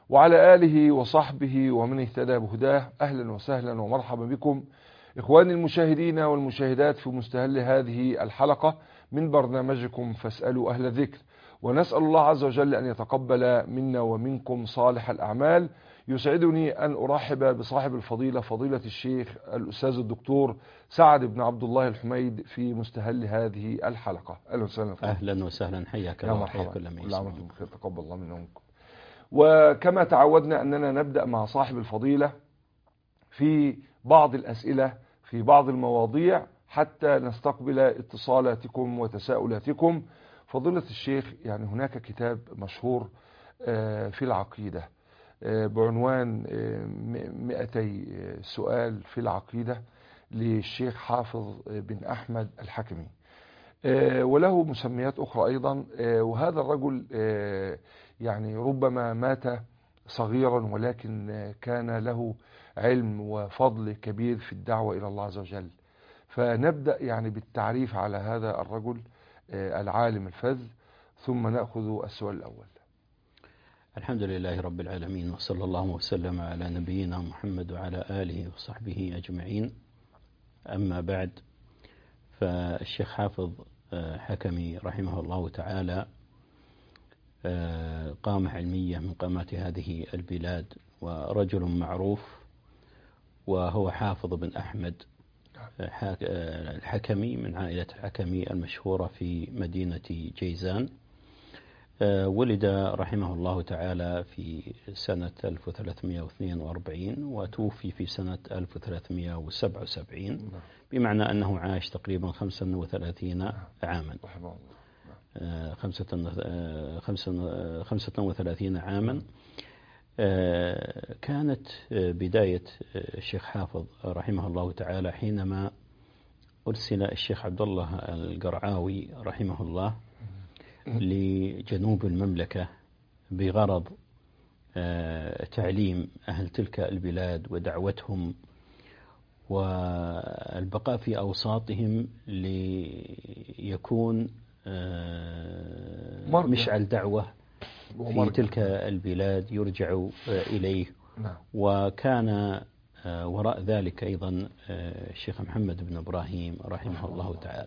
وعلى آله وصحبه ومن اهتدى بهداه. أهلا وسهلا ومرحبا بكم إخواني المشاهدين والمشاهدات في مستهل هذه الحلقة من برنامجكم فاسألوا أهل الذكر، ونسأل الله عز وجل أن يتقبل منا ومنكم صالح الأعمال. يسعدني أن أرحب بصاحب الفضيلة فضيلة الشيخ الأستاذ الدكتور سعد بن عبد الله الحميد في مستهل هذه الحلقة. أهلا وسهلا. أهلا وسهلا، حياك الله وحيا كل من يسمعون. كل بخير، تقبل الله منا ومنكم. وكما تعودنا أننا نبدأ مع صاحب الفضيلة في بعض الأسئلة في بعض المواضيع حتى نستقبل اتصالاتكم وتساؤلاتكم. فضيلة الشيخ، يعني هناك كتاب مشهور في العقيدة بعنوان 200 سؤال في العقيدة للشيخ حافظ بن أحمد الحكمي، وله مسميات أخرى أيضا. وهذا الرجل يعني ربما مات صغيرا، ولكن كان له علم وفضل كبير في الدعوة إلى الله عز وجل. فنبدأ يعني بالتعريف على هذا الرجل العالم الفذ، ثم نأخذ السؤال الأول. الحمد لله رب العالمين، وصلى الله وسلم على نبينا محمد وعلى آله وصحبه أجمعين. أما بعد، فالشيخ حافظ حكمي رحمه الله تعالى قامة علمية من قامات هذه البلاد، ورجل معروف، وهو حافظ بن أحمد الحكمي من عائلة الحكمي المشهورة في مدينة جيزان. ولد رحمه الله تعالى في سنة 1342 وتوفي في سنة 1377، بمعنى أنه عاش تقريبا 35 عاما. 35 عاما. كانت بداية الشيخ حافظ رحمه الله تعالى حينما أرسل الشيخ عبد الله القرعاوي رحمه الله لجنوب المملكة بغرض تعليم أهل تلك البلاد ودعوتهم والبقاء في أوساطهم ليكون مشعل دعوة في تلك البلاد يرجع إليه. وكان وراء ذلك أيضا الشيخ محمد بن إبراهيم رحمه الله تعالى.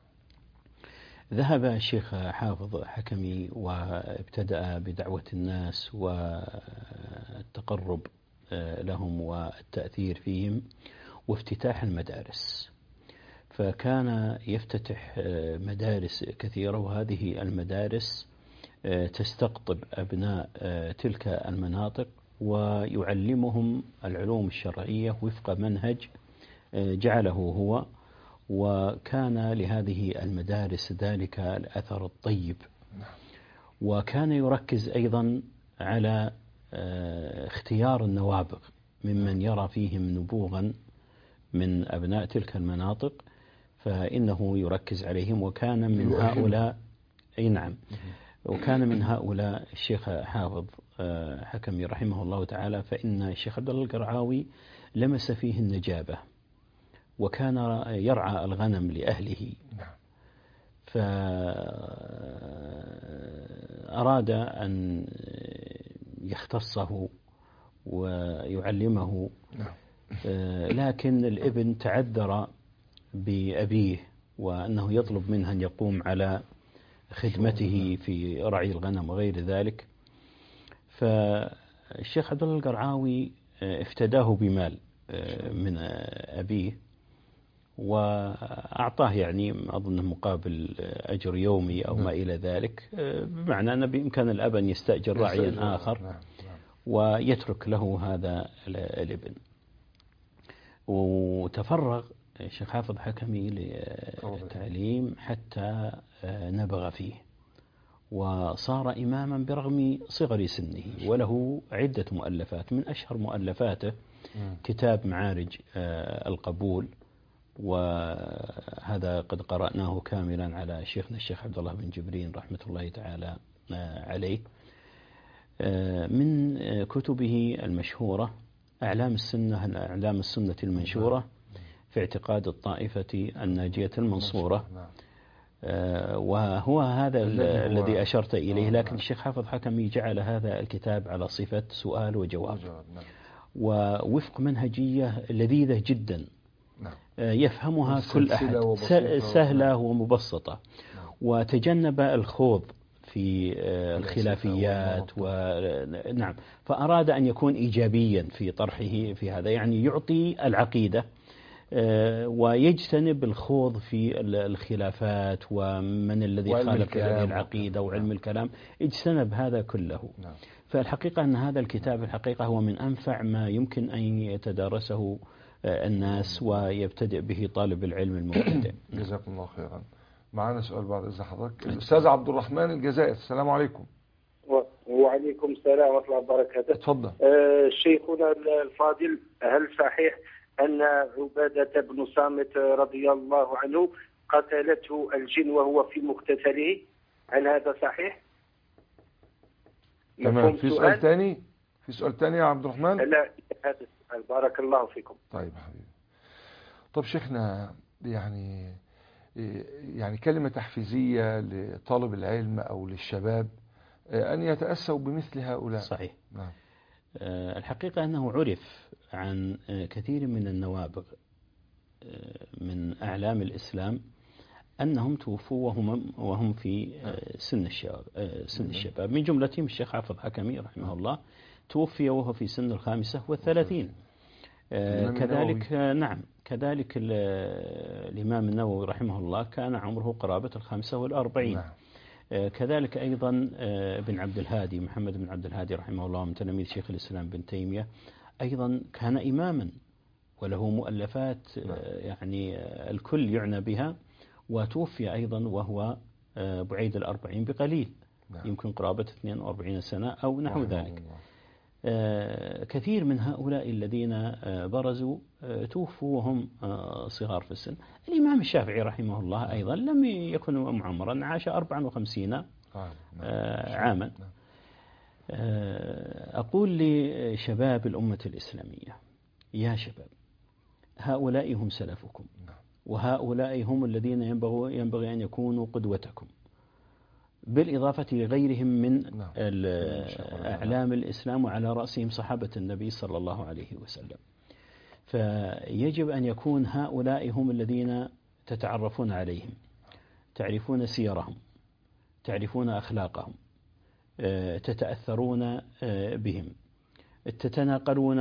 ذهب الشيخ حافظ حكمي وابتدأ بدعوة الناس والتقرب لهم والتأثير فيهم وافتتاح المدارس، فكان يفتتح مدارس كثيرة، وهذه المدارس تستقطب أبناء تلك المناطق ويعلمهم العلوم الشرعية وفق منهج جعله هو، وكان لهذه المدارس ذلك الأثر الطيب. وكان يركز أيضا على اختيار النوابغ ممن يرى فيهم نبوغا من أبناء تلك المناطق، فإنه يركز عليهم. وكان من هؤلاء وكان من هؤلاء الشيخ حافظ حكمي رحمه الله تعالى، فإن الشيخ عبد الله القرعاوي لمس فيه النجابة، وكان يرعى الغنم لأهله، فأراد أن يختصه ويعلمه، لكن الابن تعذر بأبيه وأنه يطلب منه أن يقوم على خدمته في رعي الغنم وغير ذلك. فالشيخ عبد الله القرعاوي افتداه بمال من أبيه، وأعطاه يعني أظن مقابل أجر يومي أو ما إلى ذلك، بمعنى أن بإمكان الأب أن يستأجر راعيا آخر ويترك له هذا الابن. وتفرغ الشيخ حافظ حكمي للتعليم حتى نبغ فيه، وصار إماما برغم صغر سنه، وله عدة مؤلفات. من أشهر مؤلفاته كتاب معارج القبول، وهذا قد قرأناه كاملا على شيخنا الشيخ عبد الله بن جبرين رحمة الله تعالى عليه. من كتبه المشهورة أعلام السنة المنشورة في اعتقاد الطائفة الناجية المنصورة، وهو هذا الذي أشرت إليه، لكن نعم. الشيخ حافظ حكمي جعل هذا الكتاب على صفة سؤال وجواب، نعم. ووفق منهجية لذيذة جدا، نعم. يفهمها كل أحد، سهلة ومبسطة، وتجنب الخوض في الخلافيات نعم، فأراد أن يكون إيجابيا في طرحه في هذا، يعني يعطي العقيدة ويجتنب الخوض في الخلافات ومن الذي خالف هذه العقيدة وعلم الكلام، يجتنب هذا كله. فالحقيقة أن هذا الكتاب الحقيقة هو من أنفع ما يمكن أن يتدارسه الناس ويبتدئ به طالب العلم المبتدئ. جزاكم الله خيرا. معنا سؤال بعد إذن حضرتك، الأستاذ عبد الرحمن الجزائر. السلام عليكم. وعليكم السلام ورحمة الله وبركاته. تفضل. شيخنا الفاضل، هل صحيح أن عبادة بن صامت رضي الله عنه قتلته الجن وهو في مغتسله؟ هل هذا صحيح؟ تمام. في سؤال ثاني؟ في سؤال ثاني يا عبد الرحمن؟ لا، هذا السؤال. بارك الله فيكم. طيب حبيبي. طب شيخنا، يعني كلمة تحفيزية لطالب العلم أو للشباب أن يتأسوا بمثل هؤلاء. صحيح. نعم. الحقيقة أنه عرف عن كثير من النوابغ من أعلام الإسلام أنهم توفوا وهم في سن الشباب، من جملتهم الشيخ حافظ حكمي رحمه الله، توفي وهو في سن 35. كذلك نعم، كذلك الإمام النووي رحمه الله كان عمره قرابة 45. نعم. كذلك أيضا بن عبد الهادي، محمد بن عبد الهادي رحمه الله، من تلاميذ شيخ الإسلام بن تيمية، أيضا كان إماما وله مؤلفات يعني الكل يعنى بها، وتوفي أيضا وهو بعيد 40 بقليل، يمكن قرابة 42 سنة أو نحو ذلك. كثير من هؤلاء الذين برزوا توفوا وهم صغار في السن. الإمام الشافعي رحمه الله أيضا لم يكن معمرا، عاش 54 عاما. أقول لشباب الأمة الإسلامية: يا شباب، هؤلاء هم سلفكم، وهؤلاء هم الذين ينبغي أن يكونوا قدوتكم، بالإضافة لغيرهم من أعلام الإسلام، وعلى رأسهم صحابة النبي صلى الله عليه وسلم. فيجب أن يكون هؤلاء هم الذين تتعرفون عليهم، تعرفون سيرهم، تعرفون أخلاقهم، تتأثرون بهم، تتناقلون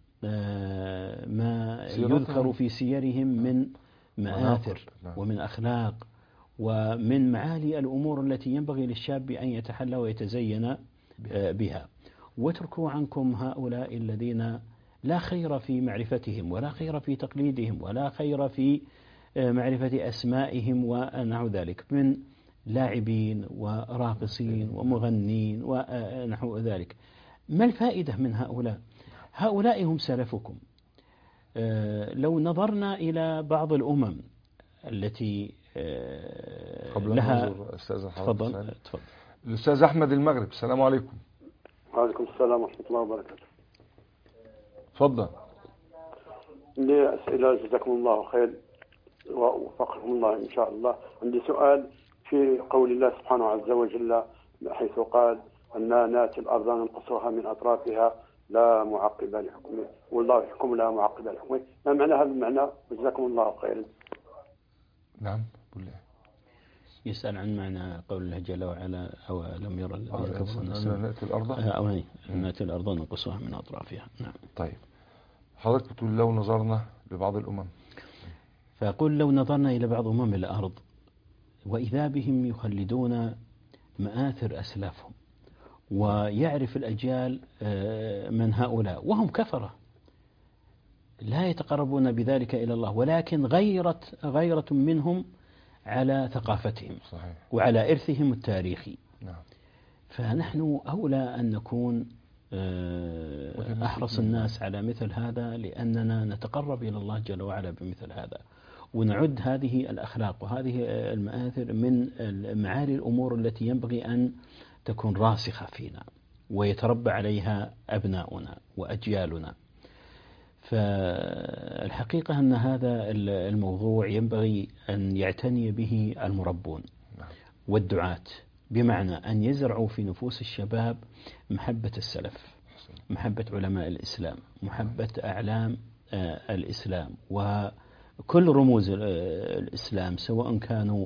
ما يذكر في سيرهم من مآثر ومن أخلاق ومن معالي الأمور التي ينبغي للشاب أن يتحلى ويتزين بها. واتركوا عنكم هؤلاء الذين لا خير في معرفتهم، ولا خير في تقليدهم، ولا خير في معرفة أسمائهم ونحو ذلك، من لاعبين وراقصين ومغنين ونحو ذلك. ما الفائدة من هؤلاء؟ هؤلاء هم سلفكم. لو نظرنا إلى بعض الأمم التي قبل لها تفضل. الأستاذ أحمد المغرب. السلام عليكم. وعليكم السلام ورحمة الله وبركاته. تفضل. لي أسئلة، جزاكم الله خير ووفقكم الله إن شاء الله. عندي سؤال في قول الله سبحانه عز وجل حيث قال أننا نأتي الأرض ننقصها من أطرافها لا معقب لحكمه، والله يحكم لا معقب لحكمه. ما معنى هذا المعنى؟ جزاكم الله خيرا. نعم. بالله. يسأل عن معنى قول الله جل وعلا: أو لم يرى الذين كفروا أن نأتي الأرض نأتي الأرض ننقصها من أطرافها. نعم. طيب، حضرتك بتقول لو نظرنا لبعض الأمم، فأقول لو نظرنا إلى بعض أمم الأرض وإذا بهم يخلدون مآثر أسلافهم، ويعرف الأجيال من هؤلاء وهم كفرة لا يتقربون بذلك إلى الله، ولكن غيرة منهم على ثقافتهم. صحيح. وعلى إرثهم التاريخي. نعم. فنحن أولى أن نكون أحرص الناس على مثل هذا، لأننا نتقرب إلى الله جل وعلا بمثل هذا، ونعد هذه الأخلاق وهذه المآثر من معالي الأمور التي ينبغي أن تكون راسخة فينا ويتربى عليها أبناؤنا وأجيالنا. فالحقيقة أن هذا الموضوع ينبغي أن يعتني به المربون والدعاة، بمعنى أن يزرعوا في نفوس الشباب محبة السلف، محبة علماء الإسلام، محبة أعلام الإسلام وكل رموز الإسلام، سواء كانوا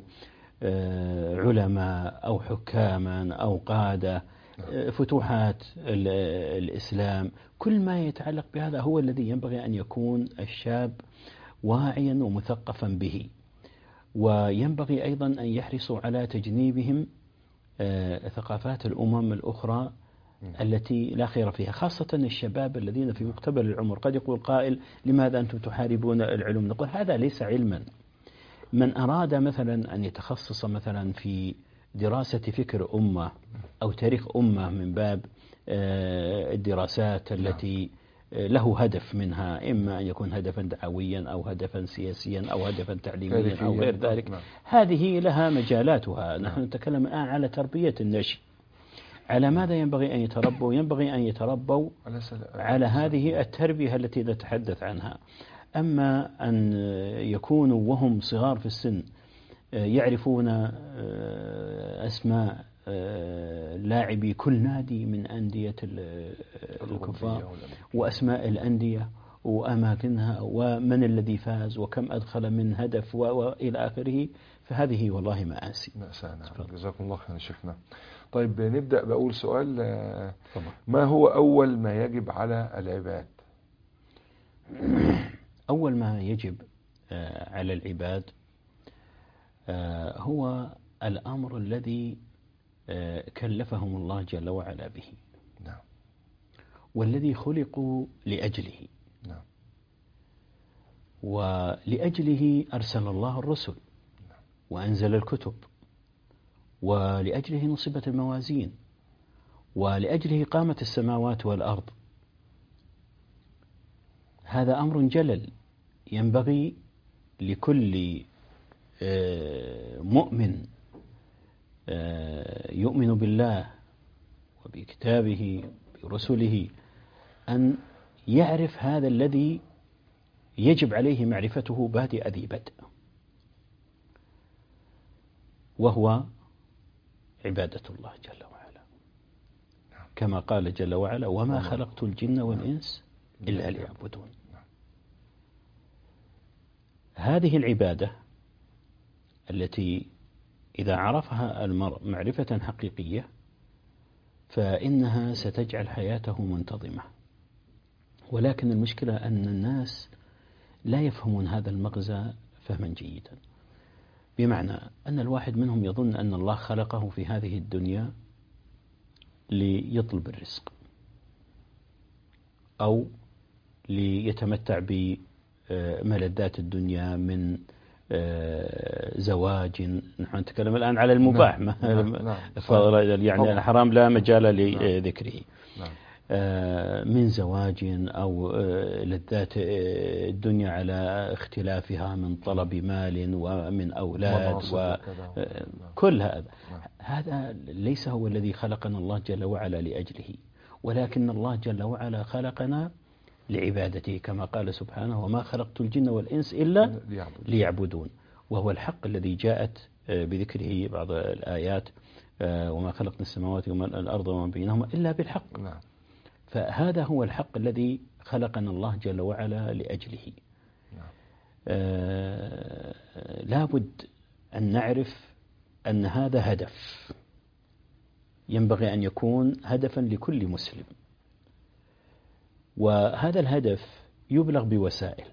علماء أو حكاما أو قادة، فتوحات الإسلام، كل ما يتعلق بهذا هو الذي ينبغي أن يكون الشاب واعيا ومثقفا به. وينبغي أيضا أن يحرصوا على تجنيبهم ثقافات الأمم الأخرى التي لا خير فيها، خاصة الشباب الذين في مقتبل العمر. قد يقول قائل: لماذا أنتم تحاربون العلوم؟ نقول هذا ليس علما. من أراد مثلا أن يتخصص مثلا في دراسة فكر أمة أو تاريخ أمة من باب الدراسات التي له هدف منها، إما أن يكون هدفا دعويا أو هدفا سياسيا أو هدفا تعليميا أو غير ذلك، هذه لها مجالاتها. نحن نتكلم الآن على تربية النشء. على ماذا ينبغي أن يتربوا؟ ينبغي أن يتربوا على هذه التربية التي نتحدث عنها. أما أن يكونوا وهم صغار في السن يعرفون أسماء لاعبي كل نادي من أندية الكفار وأسماء الأندية وأماكنها ومن الذي فاز وكم أدخل من هدف وإلى آخره، فهذه والله مآسي. جزاكم الله خير شيخنا. طيب نبدأ بأول سؤال. ما هو أول ما يجب على العباد؟ أول ما يجب على العباد هو الأمر الذي كلفهم الله جل وعلا به، والذي خلقوا لأجله، ولأجله أرسل الله الرسل وأنزل الكتب، ولأجله نصبت الموازين، ولأجله قامت السماوات والأرض. هذا أمر جلل ينبغي لكل مؤمن يؤمن بالله وبكتابه برسله أن يعرف هذا الذي يجب عليه معرفته بادئ ذي بدء، وهو عبادة الله جل وعلا، كما قال جل وعلا: وما خلقت الجن والإنس إلا ليعبدون. هذه العبادة التي إذا عرفها المرء معرفة حقيقية فإنها ستجعل حياته منتظمة. ولكن المشكلة أن الناس لا يفهمون هذا المغزى فهما جيدا، بمعنى أن الواحد منهم يظن أن الله خلقه في هذه الدنيا ليطلب الرزق أو ليتمتع بملذات الدنيا من زواج. نحن نتكلم الآن على المباح، يعني الحرام لا مجال لذكره. من زواج أو لذات الدنيا على اختلافها من طلب مال ومن أولاد وكل هذا ليس هو الذي خلقنا الله جل وعلا لأجله، ولكن الله جل وعلا خلقنا لعبادته، كما قال سبحانه: وما خلقت الجن والإنس إلا ليعبدون. وهو الحق الذي جاءت بذكره بعض الآيات: وما خلقنا السماوات والأرض وما بينهما إلا بالحق. فهذا هو الحق الذي خلقنا الله جل وعلا لأجله. لابد أن نعرف أن هذا هدف ينبغي أن يكون هدفا لكل مسلم، وهذا الهدف يبلغ بوسائل.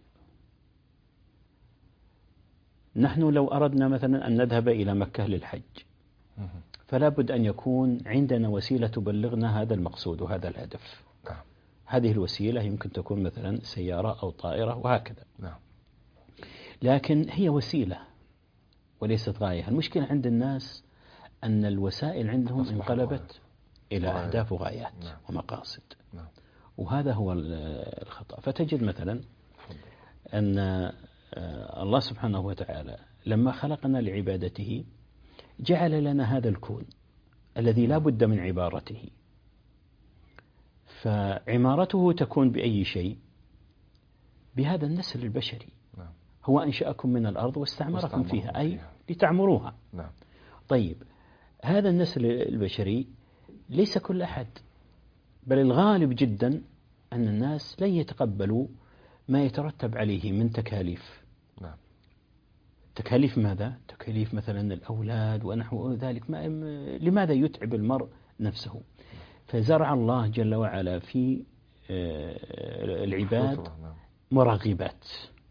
نحن لو أردنا مثلا أن نذهب إلى مكة للحج فلا بد أن يكون عندنا وسيلة تبلغنا هذا المقصود وهذا الهدف. هذه الوسيلة يمكن تكون مثلا سيارة أو طائرة وهكذا، لكن هي وسيلة وليست غاية. المشكلة عند الناس أن الوسائل عندهم انقلبت إلى أهداف وغايات ومقاصد، وهذا هو الخطأ. فتجد مثلا أن الله سبحانه وتعالى لما خلقنا لعبادته جعل لنا هذا الكون الذي لا بد من عبارته. فعمارته تكون بأي شيء؟ بهذا النسل البشري. نعم. هو أنشأكم من الأرض واستعمركم فيها، أي فيها. لتعمروها. نعم. طيب هذا النسل البشري ليس كل أحد، بل الغالب جدا أن الناس لن يتقبلوا ما يترتب عليه من تكاليف. نعم. تكاليف ماذا؟ تكاليف مثلا الأولاد ونحو ذلك. لماذا يتعب المرء نفسه؟ فزرع الله جل وعلا في العباد مراغبات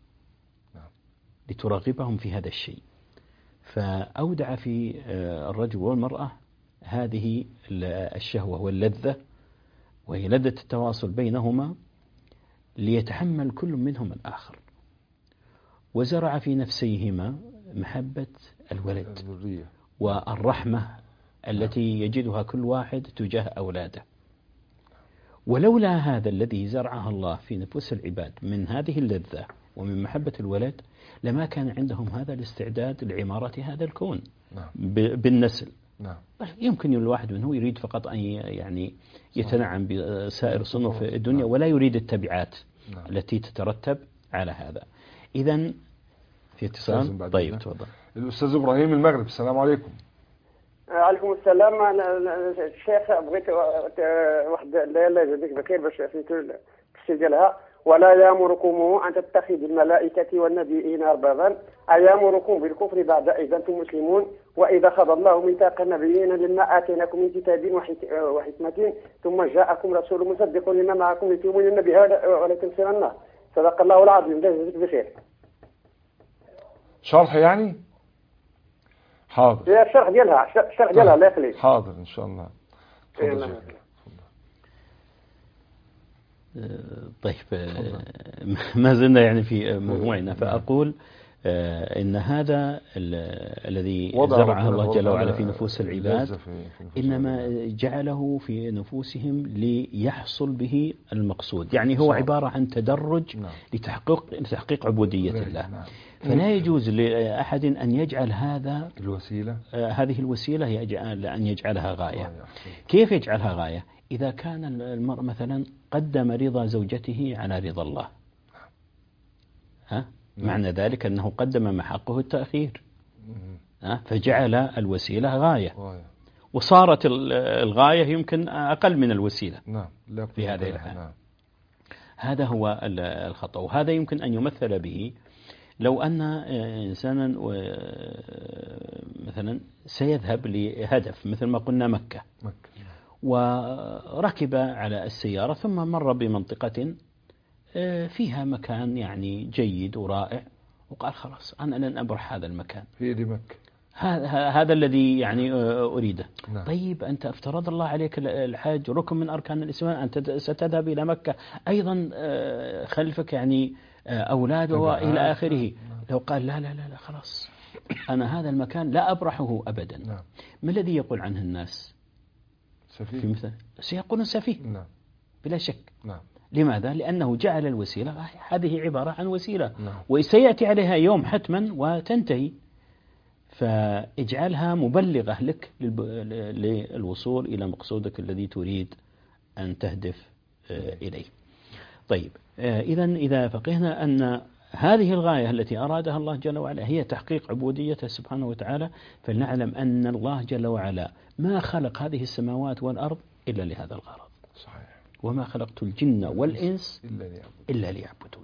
لتراغبهم في هذا الشيء، فأودع في الرجل والمرأة هذه الشهوة واللذة، وهي لذة التواصل بينهما، ليتحمل كل منهم الآخر. وزرع في نفسيهما محبة الولد والرحمة التي يجدها كل واحد تجاه أولاده. ولولا هذا الذي زرعها الله في نفوس العباد من هذه اللذة ومن محبة الولد، لما كان عندهم هذا الاستعداد لعمارة هذا الكون بالنسل. يمكن الواحد منه يريد فقط أن يعني يتنعم بسائر صنوف الدنيا، ولا يريد التبعات التي تترتب على هذا. إذن في اتصال. طيب تفضل الأستاذ إبراهيم المغرب. السلام عليكم. عليكم السلام. الشيخ بغيت واحد لا يجزيك بخير باش في التفسير ديالها: ولا يأمركم أن تتخذوا الملائكة والنبيين أربابا أيأمركم بالكفر بعد إذ أنتم مسلمون وإذا أخذ الله ميثاق النبيين لما آتيناكم من كتاب وحكمة ثم جاءكم رسول مصدق لما معكم لتؤمنوا به ولتنصرنه. صدق الله العظيم. لا يجزيك بخير. شرح يعني؟ حاضر. هي الشرح ديالها لا يخليك. حاضر إن شاء الله. طيب ما زلنا يعني في موضوعنا، فأقول إن هذا الذي زرعه الله جل وعلا في نفوس العباد إنما جعله في نفوسهم ليحصل به المقصود، يعني هو عبارة عن تدرج لتحقيق عبودية الله. فلا يجوز لأحد أن يجعل هذه الوسيلة أن يجعلها غاية. كيف يجعلها غاية؟ إذا كان المرء مثلا قدم رضا زوجته على رضا الله، معنى ذلك أنه قدم ما حقه التأخير، فجعل الوسيلة غاية، وصارت الغاية يمكن أقل من الوسيلة في هذه الحالة. هذا هو الخطأ، وهذا يمكن أن يمثل به لو أن إنسانا مثلا سيذهب لهدف مثل ما قلنا مكة، وركب على السيارة ثم مر بمنطقة فيها مكان يعني جيد ورائع، وقال خلاص أنا لن أبرح هذا المكان، هي دي مكة، هذا الذي يعني أريده. طيب أنت افترض الله عليك الحج ركن من أركان الإسلام، أنت ستذهب إلى مكة أيضا خلفك يعني أولاد وإلى آخره. لو قال لا لا لا خلاص أنا هذا المكان لا أبرحه أبدا، ما الذي يقول عنه الناس؟ في مثل سيقولون سفيه بلا شك. لماذا؟ لأنه جعل الوسيلة هذه عبارة عن وسيلة، وسيأتي عليها يوم حتما وتنتهي، فاجعلها مبلغة لك للوصول إلى مقصودك الذي تريد أن تهدف إليه. طيب إذا فقهنا أن هذه الغاية التي أرادها الله جل وعلا هي تحقيق عبوديته سبحانه وتعالى، فلنعلم أن الله جل وعلا ما خلق هذه السماوات والأرض إلا لهذا الغرض. صحيح. وما خلقت الجن والإنس إلا ليعبدون.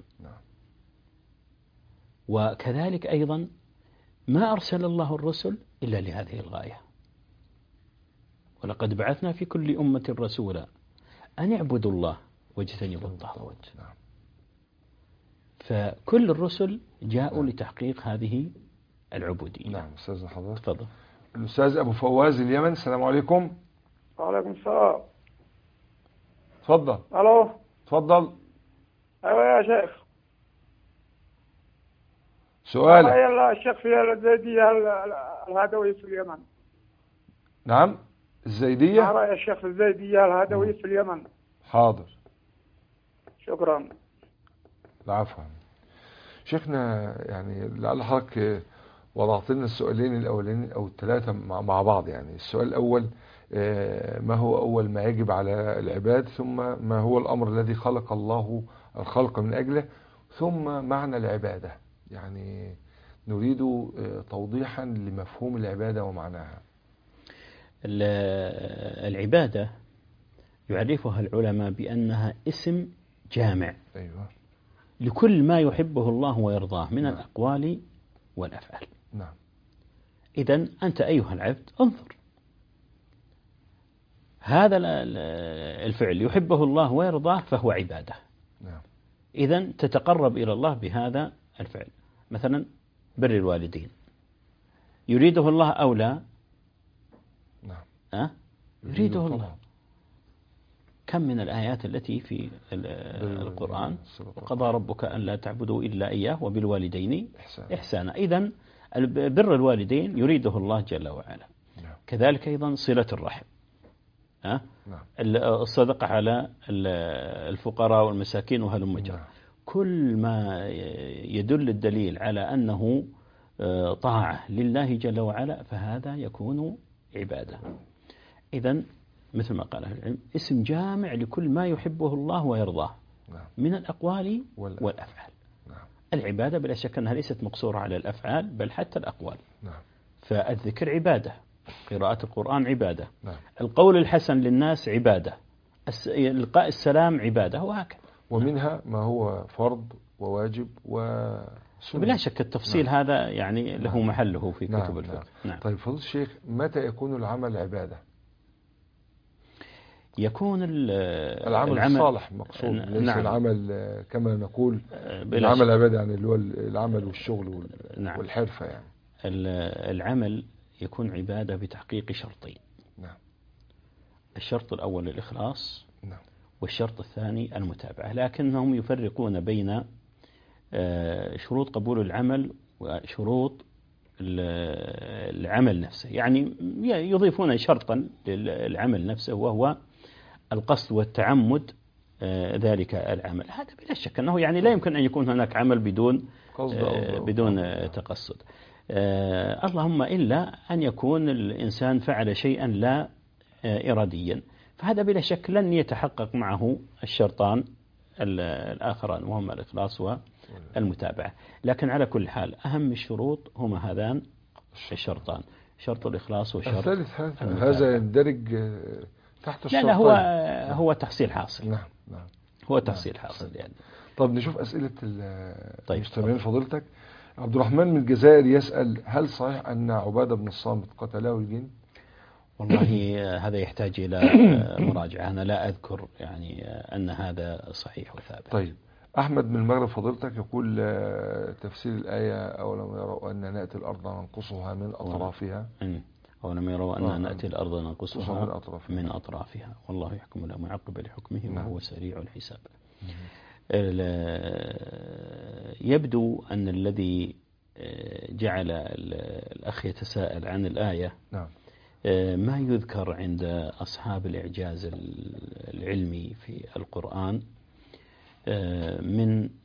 وكذلك أيضا ما أرسل الله الرسل إلا لهذه الغاية. ولقد بعثنا في كل أمة رسولا أن يعبدوا الله واجتنبوا الطاغوت. فكل الرسل جاءوا لتحقيق هذه العبودية. نعم. أستاذ حضرتك تفضل. الأستاذ أبو فواز اليمن. السلام عليكم. وعليكم السلام. تفضل. ألو. تفضل. أيوة يا شيخ. سؤالك. يلا الشيخ في الزيدية الهدوية في اليمن. نعم. الزيدية. ما رأي الشيخ في الزيدية الهدوية في اليمن؟ حاضر. شكرا. العفو. شيخنا يعني لعل حضرتك وضعت لنا السؤالين الأولين أو الثلاثة مع بعض. يعني السؤال الأول ما هو أول ما يجب على العباد، ثم ما هو الأمر الذي خلق الله الخلق من أجله، ثم معنى العبادة، يعني نريد توضيحا لمفهوم العبادة ومعناها. العبادة يعرفها العلماء بأنها اسم جامع أيوة. لكل ما يحبه الله ويرضاه من الأقوال والأفعال. نعم. إذن أنت أيها العبد انظر، هذا الفعل يحبه الله ويرضاه فهو عبادة. نعم. إذن تتقرب إلى الله بهذا الفعل، مثلا بر الوالدين يريده الله أو لا؟ نعم. يريده الله. كم من الآيات التي في القرآن قضى ربك أن لا تعبدوا إلا إياه وبالوالدين إحسانا. إذن بر الوالدين يريده الله جل وعلا. نعم. كذلك أيضا صلة الرحم، نعم. الصدقة على الفقراء والمساكين وهلم جرى. نعم. كل ما يدل الدليل على أنه طاعة لله جل وعلا فهذا يكون عبادة. إذن مثل ما قال أهل العلم اسم جامع لكل ما يحبه الله ويرضاه. نعم. من الأقوال والأفعال. نعم. العبادة بلا شك أنها ليست مقصورة على الأفعال بل حتى الأقوال. نعم. فالذكر عبادة، قراءة القرآن عبادة، نعم. القول الحسن للناس عبادة، إلقاء السلام عبادة، وهكذا. ومنها ما هو فرض وواجب وسنة. بلا شك التفصيل نعم. هذا يعني له نعم. محله في نعم. كتب الفقه. نعم. طيب فضيلة الشيخ، متى يكون العمل عبادة؟ يكون العمل الصالح مقصود، ليس نعم. العمل كما نقول العمل عبادة، يعني اللي هو العمل والشغل نعم. والحرفة يعني. العمل يكون عبادة بتحقيق شرطين. نعم. الشرط الأول الإخلاص. نعم. والشرط الثاني المتابعة، لكنهم يفرقون بين شروط قبول العمل وشروط العمل نفسه، يعني يضيفون شرطا للعمل نفسه وهو القصد والتعمد ذلك العمل. هذا بلا شك أنه يعني لا يمكن أن يكون هناك عمل بدون تقصد، اللهم إلا أن يكون الإنسان فعل شيئا لا إراديا، فهذا بلا شك لن يتحقق معه الشرطان الآخران وهما الإخلاص والمتابعة. لكن على كل حال أهم الشروط هما هذان الشرطان، شرط الإخلاص وشرط الثالث هذا يندرج تحت الشرطين. لا هو تحصيل حاصل. نعم. نعم. هو تحصيل حاصل يعني. طب نشوف أسئلة المستمعين. فضيلتك عبد الرحمن من الجزائر يسأل: هل صحيح أن عبادة بن الصامت قتله الجن؟ والله هذا يحتاج إلى مراجعة، أنا لا أذكر يعني أن هذا صحيح وثابت. طيب أحمد من المغرب فضيلتك يقول تفسير الآية: أولم يروا أن نأتي الأرض ننقصها من أطرافها. أولم يروا أن نأتي الأرض ننقصها من أطرافها والله يحكم لا معقب لحكمه وهو سريع الحساب. يبدو أن الذي جعل الأخ يتساءل عن الآية ما يذكر عند أصحاب الإعجاز العلمي في القرآن من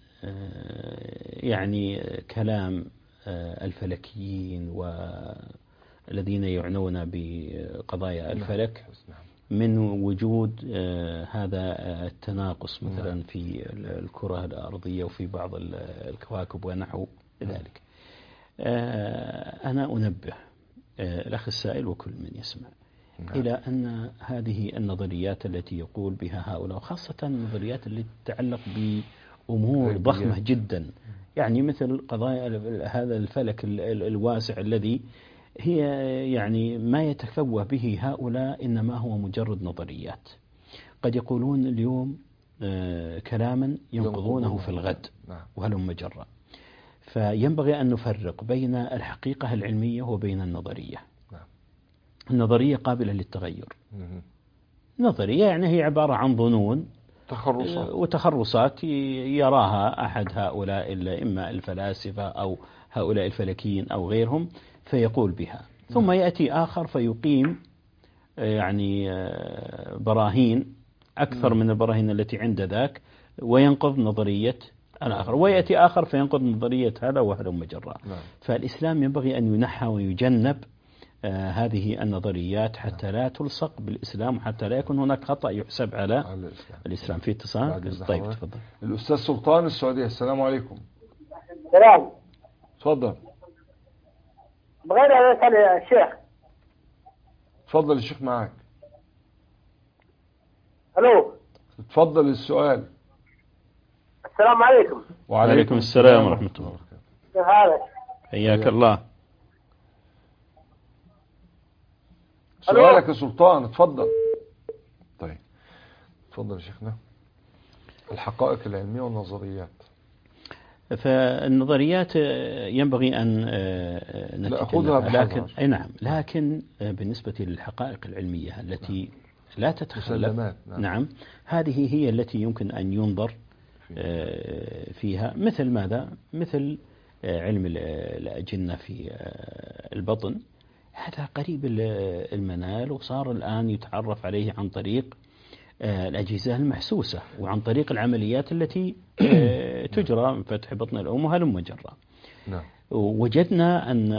يعني كلام الفلكيين والذين يعنون بقضايا الفلك من وجود هذا التناقص مثلا في الكرة الأرضية وفي بعض الكواكب ونحو ذلك. أنا أنبه الأخ السائل وكل من يسمع إلى أن هذه النظريات التي يقول بها هؤلاء، خاصة النظريات التي تتعلق بأمور ضخمة جدا، يعني مثل قضايا هذا الفلك الواسع الذي هي يعني ما يتفوه به هؤلاء إنما هو مجرد نظريات. قد يقولون اليوم كلاما ينقضونه في الغد وهلم جرا. فينبغي أن نفرق بين الحقيقة العلمية وبين النظرية. النظرية قابلة للتغير. نظرية يعني هي عبارة عن ظنون وتخرصات يراها أحد هؤلاء إما الفلاسفة أو هؤلاء الفلكيين أو غيرهم فيقول بها، ثم يأتي آخر فيقيم يعني براهين أكثر من البراهين التي عند ذاك وينقض نظرية الآخر، ويأتي آخر فينقض نظرية هذا وهذا مجرى. فالإسلام ينبغي أن ينحى ويجنب هذه النظريات حتى لا تلصق بالإسلام وحتى لا يكون هناك خطأ يحسب على الإسلام. في اتصال. طيب تفضل. الأستاذ سلطان السعودية. السلام عليكم. سلام. تفضل. بغينا نسأل يا شيخ. تفضل الشيخ معاك. ألو. تفضل السؤال. السلام عليكم. وعليكم السلام ورحمة الله. كيف حالك؟ حياك الله. سؤالك يا سلطان. اتفضل. طيب اتفضل يا شيخنا. الحقائق العلمية والنظريات. فالنظريات ينبغي أن نتكلم، لكن نعم، لكن بالنسبة للحقائق العلمية التي لا تتخلف، نعم، هذه هي التي يمكن أن ينظر فيها. مثل ماذا؟ مثل علم الأجنة في البطن، هذا قريب المنال، وصار الآن يتعرف عليه عن طريق الأجهزة المحسوسة وعن طريق العمليات التي تجرى من فتح بطن الأم وهلم جرا. نعم. وجدنا أن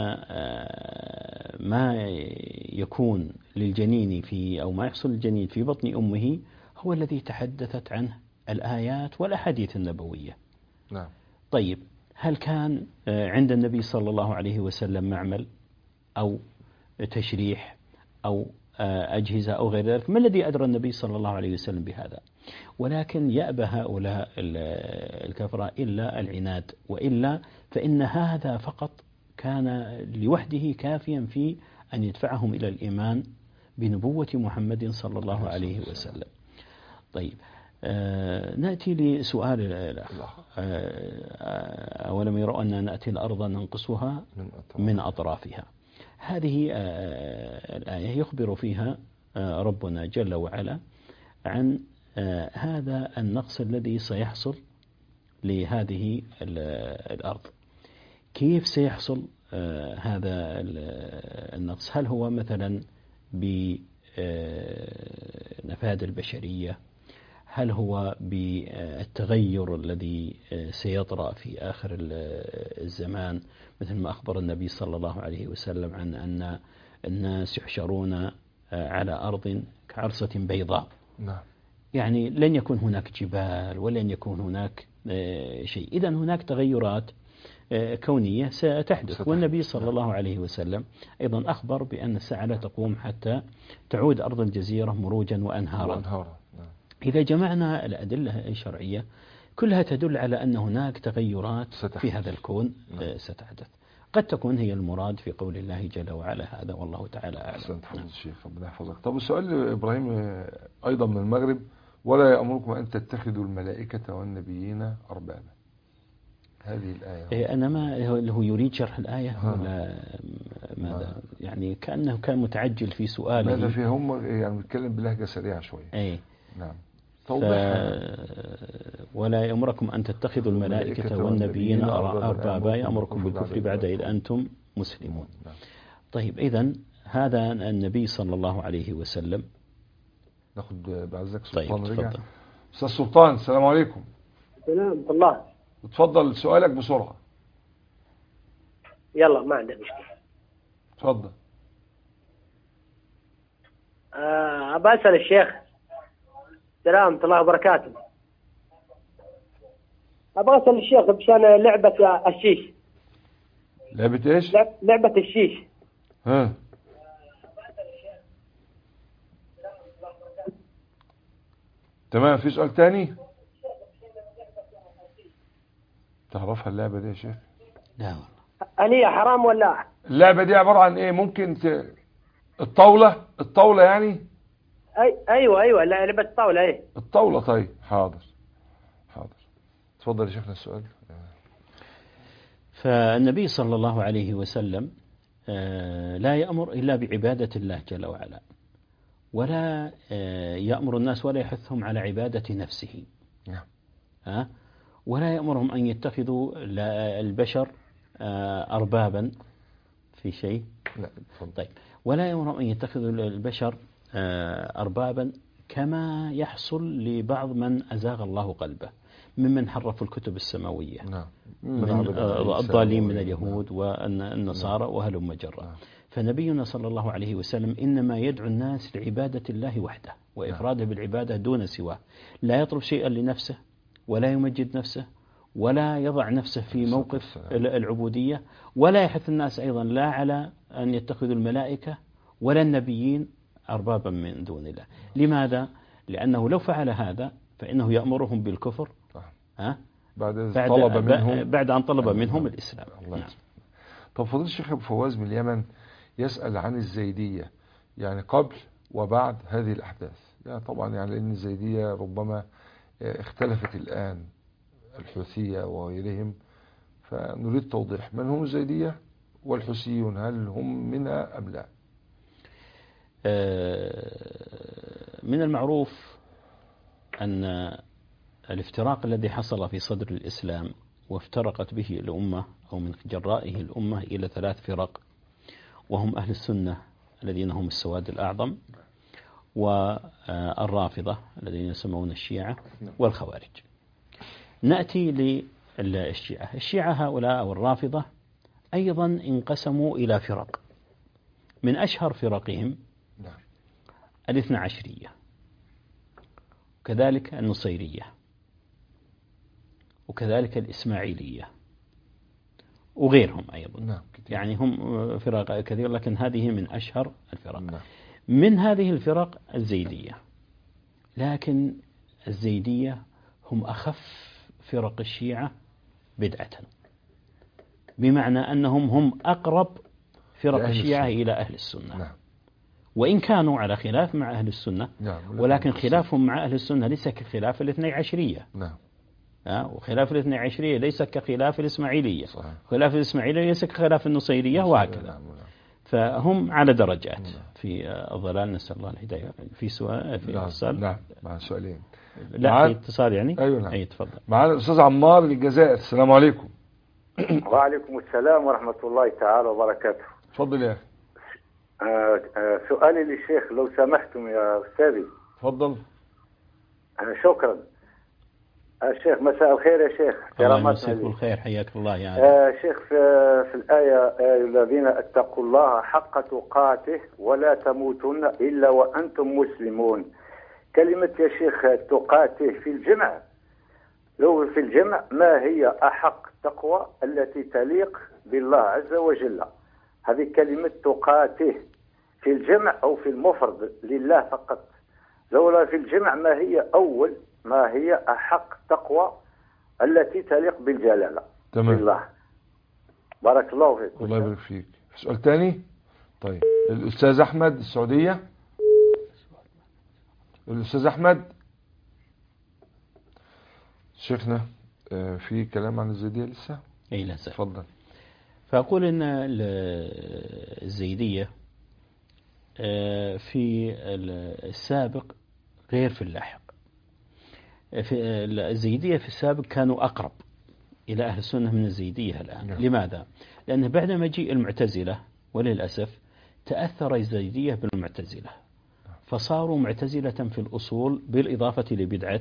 ما يكون للجنين أو ما يحصل للجنين في بطن أمه هو الذي تحدثت عنه الآيات والأحاديث النبوية. نعم. طيب، هل كان عند النبي صلى الله عليه وسلم معمل أو تشريح أو أجهزة أو غير ذلك؟ ما الذي أدرى النبي صلى الله عليه وسلم بهذا؟ ولكن يأبى هؤلاء الكفرة إلا العناد، وإلا فإن هذا فقط كان لوحده كافيا في أن يدفعهم إلى الإيمان بنبوة محمد صلى الله عليه وسلم. طيب، نأتي لسؤال الأخ. أولم يروا أن نأتي الأرض ننقصها من أطرافها. هذه الآية يخبر فيها ربنا جل وعلا عن هذا النقص الذي سيحصل لهذه الأرض. كيف سيحصل هذا النقص؟ هل هو مثلا بنفاذ البشرية؟ هل هو بالتغير الذي سيطرأ في آخر الزمان، مثل ما أخبر النبي صلى الله عليه وسلم عن أن الناس يحشرون على أرض كعرصة بيضاء. نعم. يعني لن يكون هناك جبال ولن يكون هناك شيء. إذن هناك تغيرات كونية ستحدث. والنبي صلى الله عليه وسلم أيضا أخبر بأن الساعة لا تقوم حتى تعود أرض الجزيرة مروجا وأنهارا. إذا جمعنا الأدلة الشرعية كلها تدل على أن هناك تغيرات في هذا الكون ستحدث. قد تكون هي المراد في قول الله جل وعلا هذا، والله تعالى أعلم. أحسنت حضرتك الشيخ، ربنا يحفظك. طب السؤال إبراهيم أيضا من المغرب: ولا يأمركم أن تتخذوا الملائكة والنبيين أربابا. هذه الآية أنا ما هو يريد شرح الآية ولا ماذا؟ يعني كأنه كان متعجل في سؤاله. ماذا فيه؟ هم يعني بيتكلم بلهجة سريعة شوية. أي نعم. ولا يأمركم أن تتخذوا الملائكة والنبيين أربابا يأمركم بالكفر بعد إذ أنتم مسلمون. طيب، إذن هذا النبي صلى الله عليه وسلم. ناخد بعزك سلطان. طيب، رجع أستاذ سلطان. السلام عليكم. السلام الله. اتفضل سؤالك بسرعة. يلا ما عندك مشكلة. اتفضل. أبى أسأل الشيخ. السلام ورحمة الله وبركاته. أبغى أسأل الشيخ بشان لعبة الشيش. لعبة إيش؟ لعبة الشيش. ها. تمام. في سؤال تاني؟ تعرفها اللعبة دي يا شيخ؟ لا والله. هل هي حرام ولا؟ اللعبة دي عبارة عن إيه؟ ممكن الطاولة يعني؟ أيوة لعبة الطاولة. إيه الطاولة. طيب حاضر. تفضل يا شيخنا السؤال. فالنبي صلى الله عليه وسلم لا يأمر إلا بعبادة الله جل وعلا، ولا يأمر الناس ولا يحثهم على عبادة نفسه. نعم. ولا يأمرهم أن يتخذوا البشر أربابا في شيء. لا. طيب، ولا يأمرهم أن يتخذوا البشر أربابا كما يحصل لبعض من أزاغ الله قلبه ممن حرفوا الكتب السماوية. نعم. من الضالين من اليهود والنصارى وهلم جرا. فنبينا صلى الله عليه وسلم إنما يدعو الناس لعبادة الله وحده وإفراده بالعبادة دون سواه، لا يطلب شيئا لنفسه ولا يمجد نفسه ولا يضع نفسه في موقف العبودية، ولا يحث الناس أيضا لا على أن يتخذوا الملائكة ولا النبيين أربابا من دون الله. لماذا؟ لأنه لو فعل هذا فإنه يأمرهم بالكفر بعد أن طلب منهم الإسلام. نعم. طب فضيلة الشيخ أبو فواز من اليمن يسأل عن الزيدية، يعني قبل وبعد هذه الأحداث. يعني طبعا يعني لأن الزيدية ربما اختلفت الآن، الحوثية وغيرهم، فنريد توضيح من هم الزيدية والحوثيون، هل هم منها أم لا؟ من المعروف أن الافتراق الذي حصل في صدر الإسلام وافترقت به الأمة أو من جرائه الأمة إلى 3 فرق، وهم أهل السنة الذين هم السواد الأعظم، والرافضة الذين يسمون الشيعة، والخوارج. نأتي للشيعة. الشيعة هؤلاء أو الرافضة أيضا انقسموا إلى فرق، من أشهر فرقهم 12 وكذلك النصيرية وكذلك الإسماعيلية وغيرهم أيضا. يعني هم فرق كثير، لكن هذه من أشهر الفرق. من هذه الفرق الزيدية، لكن الزيدية هم أخف فرق الشيعة بدعة، بمعنى أنهم هم أقرب فرق الشيعة إلى أهل السنة. وإن كانوا على خلاف مع أهل السنة، ولكن خلافهم مع أهل السنة ليس كخلاف الاثني عشرية. وخلاف الاثني عشرية ليس كخلاف الإسماعيلية، خلاف الإسماعيلية ليس كخلاف النصيرية، وهكذا. فهم على درجات في الضلال، نسأل الله الهداية. في سؤال في اتصال؟ نعم، مع سؤالين. لا، في اتصال يعني. أيوة نعم. أي تفضل. معنا الأستاذ عمار للجزائر. السلام عليكم. وعليكم السلام ورحمة الله تعالى وبركاته. تفضل يا أخي. سؤالي للشيخ لو سمحتم يا أستاذي. تفضل. شكرا. الشيخ مساء الخير يا شيخ. الله يمسيك بالخير، حياك الله يا شيخ. في الآية الذين اتقوا الله حق تقاته ولا تموتن إلا وأنتم مسلمون. كلمة يا شيخ تقاته في الجمع، لو في الجمع ما هي أحق تقوى التي تليق بالله عز وجل؟ هذه كلمة تقاته في الجمع أو في المفرد لله فقط؟ لولا في الجمع ما هي أحق تقوى التي تليق بالجلالة بالله؟ بارك الله فيك. الله يبارك فيك. سؤال تاني. طيب الأستاذ أحمد السعودية. الأستاذ أحمد شيخنا، في كلام عن الزيدية لسه؟ أي لسه. تفضل. فأقول إن الزيدية في السابق غير في اللاحق. في الزيدية في السابق كانوا أقرب إلى أهل السنة من الزيدية الآن. لماذا؟ لأن بعد مجيء المعتزلة وللأسف تأثر الزيدية بالمعتزلة، فصاروا معتزلة في الأصول بالإضافة لبدعة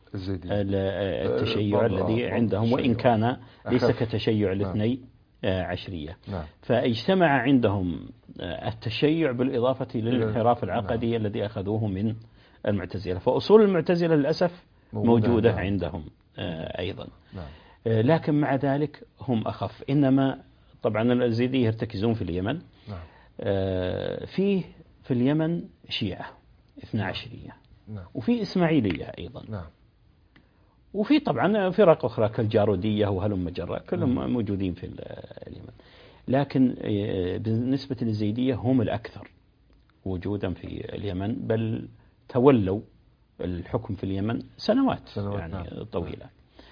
التشيع الذي عندهم، وإن كان ليس كتشيع الاثني عشرية. فاجتمع عندهم التشيع بالإضافة للانحراف العقدي الذي أخذوه من المعتزلة، فأصول المعتزلة للأسف موجودة عندهم أيضا. لكن مع ذلك هم أخف. إنما طبعا الزيدية يرتكزون في اليمن. في اليمن شيعة 12، وفي إسماعيلية أيضا، وفي طبعا فرق أخرى كالجارودية وهلم جرة، كلهم موجودين في اليمن. لكن بالنسبة للزيدية هم الأكثر وجودا في اليمن، بل تولوا الحكم في اليمن سنوات يعني طويلة.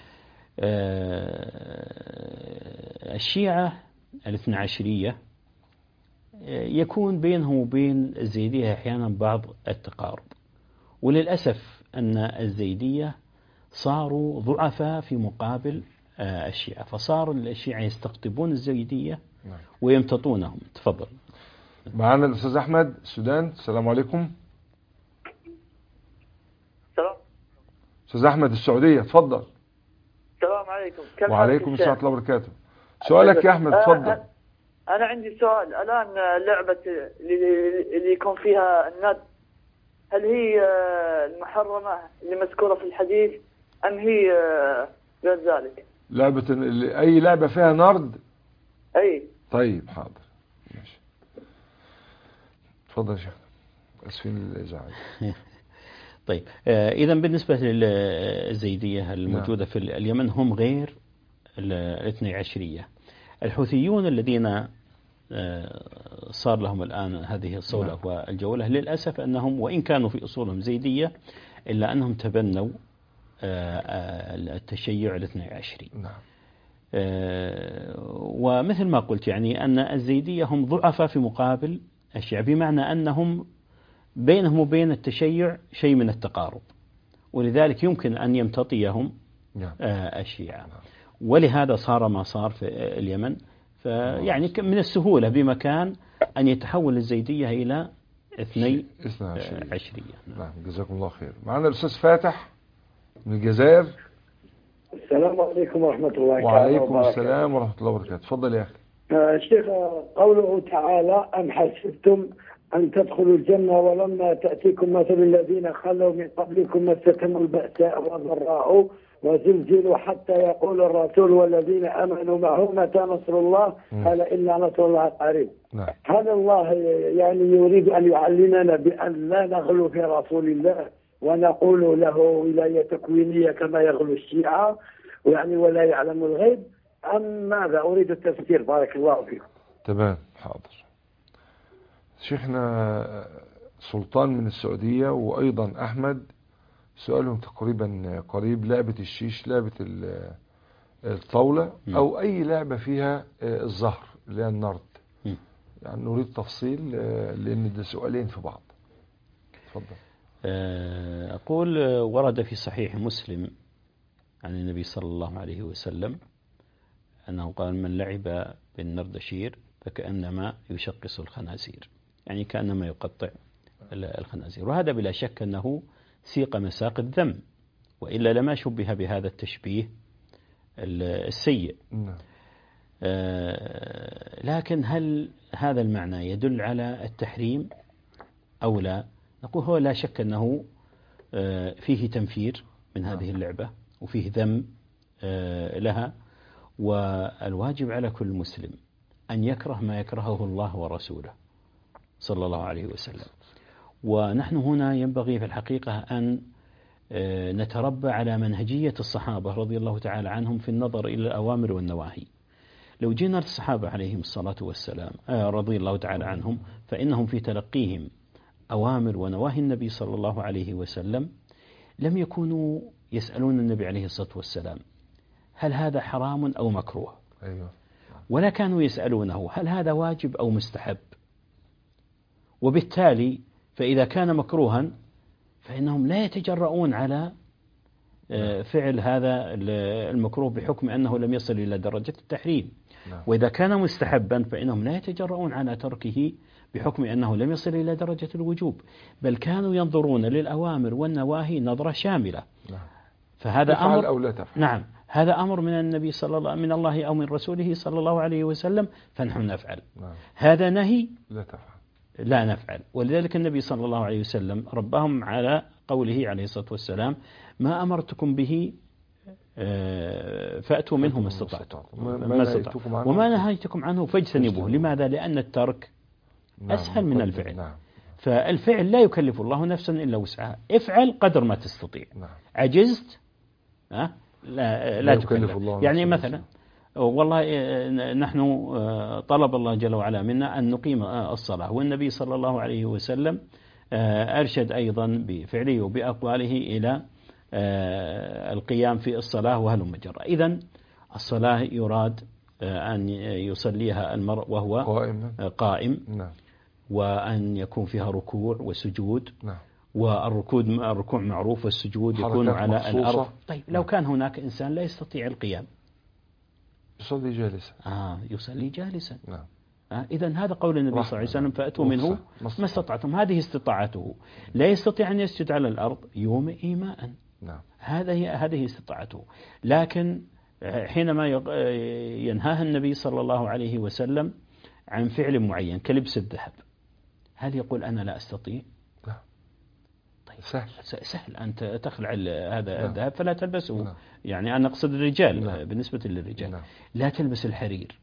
الشيعة 12 يكون بينهم وبين الزيدية أحيانا بعض التقارب، وللأسف أن الزيدية صاروا ضعفاء في مقابل الشيعة، فصار الشيعة يستقطبون الزيدية ويمتطونهم. تفضل. معنا الأستاذ أحمد السودان. السلام عليكم. السلام. أستاذ أحمد السعودية. تفضل. السلام عليكم. وعليكم السلام ورحمة الله وبركاته. سؤالك يا أحمد. تفضل. أنا عندي سؤال الآن. لعبة اللي يكون فيها الند، هل هي المحرمة اللي مذكورة في الحديث أم هي غير ذلك؟ أي لعبة فيها نرد؟ أي. طيب حاضر ماشي. تفضل يا شيخ، أسفين للإزعاج. طيب إذا بالنسبة للزيدية الموجودة في اليمن هم غير الاثني عشرية. الحوثيون الذين صار لهم الآن هذه الصولة والجولة، للأسف أنهم وإن كانوا في أصولهم زيدية إلا أنهم تبنوا التشيع الاثني عشري. ومثل ما قلت يعني أن الزيدية هم ضعفاء في مقابل الشيعة، بمعنى أنهم بينهم وبين التشيع شيء من التقارب، ولذلك يمكن أن يمتطيهم الشيعة، ولهذا صار ما صار في اليمن. فيعني من السهولة بمكان أن يتحول الزيدية إلى اثني عشرية. نعم جزاكم الله خير. معنا الأستاذ فاتح من الجزائر. السلام عليكم ورحمة الله وبركاته. وعليكم السلام ورحمة الله وبركاته. تفضل يا أخي. شيخ، قوله تعالى أم حسبتم أن تدخلوا الجنة ولما تأتيكم مثل الذين خلوا من قبلكم مستهم البأساء والضراء وزلزلوا حتى يقول الرسول والذين آمنوا معه متى نصر الله قال إن نصر الله قريب. هل الله يعني يريد أن يعلمنا بأن لا نغلو في رسول الله ونقول له ولاية تكوينية كما يغلو الشيعة يعني ولا يعلم الغيب، أم ماذا؟ أريد التفسير بارك الله فيكم. تمام حاضر. شيخنا سلطان من السعودية وأيضا أحمد سؤالهم تقريبا قريب. لعبة الشيش، لعبة الطاولة أو أي لعبة فيها الزهر اللي هي النرد، يعني نريد تفصيل لأن ده سؤالين في بعض. تفضل. أقول ورد في صحيح مسلم عن النبي صلى الله عليه وسلم أنه قال من لعب بالنردشير فكأنما يشقص الخنازير، يعني كأنما يقطع الخنازير. وهذا بلا شك أنه سيق مساق الذم، وإلا لما شبه بهذا التشبيه السيء. لكن هل هذا المعنى يدل على التحريم أو لا؟ نقول هو لا شك أنه فيه تنفير من هذه اللعبة وفيه ذم لها، والواجب على كل مسلم أن يكره ما يكرهه الله ورسوله صلى الله عليه وسلم. ونحن هنا ينبغي في الحقيقة أن نتربى على منهجية الصحابة رضي الله تعالى عنهم في النظر إلى الأوامر والنواهي. لو جينا للصحابة عليهم الصلاة والسلام رضي الله تعالى عنهم، فإنهم في تلقيهم أوامر ونواهي النبي صلى الله عليه وسلم لم يكونوا يسألون النبي عليه الصلاة والسلام هل هذا حرام أو مكروه، ولا كانوا يسألونه هل هذا واجب أو مستحب. وبالتالي فإذا كان مكروها فإنهم لا يتجرؤون على فعل هذا المكروه بحكم أنه لم يصل إلى درجة التحريم. وإذا كان مستحبا فإنهم لا يتجرؤون على تركه بحكم أنه لم يصل إلى درجة الوجوب، بل كانوا ينظرون للأوامر والنواهي نظرة شاملة. فهذا أمر أو لا تفعل. نعم، هذا أمر من النبي صلى الله من الله أو من رسوله صلى الله عليه وسلم فنحن نفعل. هذا نهي لا تفعل لا نفعل. ولذلك النبي صلى الله عليه وسلم ربهم على قوله عليه الصلاة والسلام ما أمرتكم به فأتوا منه ما استطعتم وما نهيتكم عنه فاجتنبوه. لماذا؟ لأن الترك أسهل من الفعل. فالفعل لا يكلف الله نفسا إلا وسعها، افعل قدر ما تستطيع. عجزت لا تكلف الله. يعني مثلا والله نحن طلب الله جل وعلا منا أن نقيم الصلاة، والنبي صلى الله عليه وسلم أرشد أيضا بفعله وبأقواله إلى القيام في الصلاة وهلم جرا. إذن الصلاة يراد أن يصليها المرء وهو قائم وأن يكون فيها ركوع وسجود. والركوع معروف والسجود يكون على الأرض. طيب لو كان هناك إنسان لا يستطيع القيام يصلي جالسا. يصلي جالسا. إذن هذا قول النبي صلى الله عليه وسلم فأتوا منه ما استطعتم. هذه استطاعته. لا يستطيع أن يسجد على الأرض يوم إيماء. هذه استطاعته. لكن حينما ينهاها النبي صلى الله عليه وسلم عن فعل معين كلبس الذهب، هل يقول أنا لا أستطيع؟ لا. طيب سهل أنت تخلع هذا الذهب فلا تلبسه. نعم. يعني أنا أقصد الرجال. نعم. بالنسبة للرجال نعم. لا تلبس الحرير،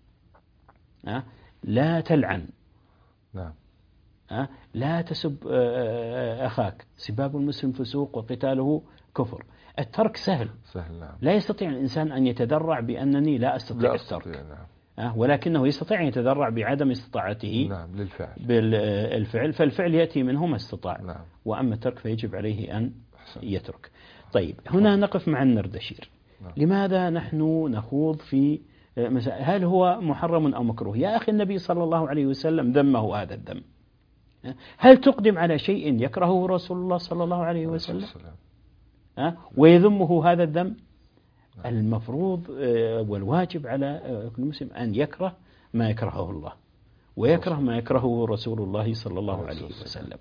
لا تلعن، نعم. لا تسب أخاك، سباب المسلم فسوق وقتاله كفر. الترك سهل. نعم. لا يستطيع الإنسان أن يتذرع بأنني لا أستطيع الترك. نعم. ولكنه يستطيع أن يتذرع بعدم استطاعته نعم. بالفعل، فالفعل يأتي منه ما استطاع. نعم. وأما الترك فيجب عليه أن يترك. طيب هنا نقف مع النردشير. نعم. لماذا نحن نخوض في هل هو محرم أو مكروه؟ يا أخي النبي صلى الله عليه وسلم ذمه هذا الذم. هل تقدم على شيء يكرهه رسول الله صلى الله عليه وسلم ويذمه هذا الذم؟ المفروض والواجب على كل مسلم أن يكره ما يكرهه الله ويكره ما يكرهه رسول الله صلى الله عليه وسلم.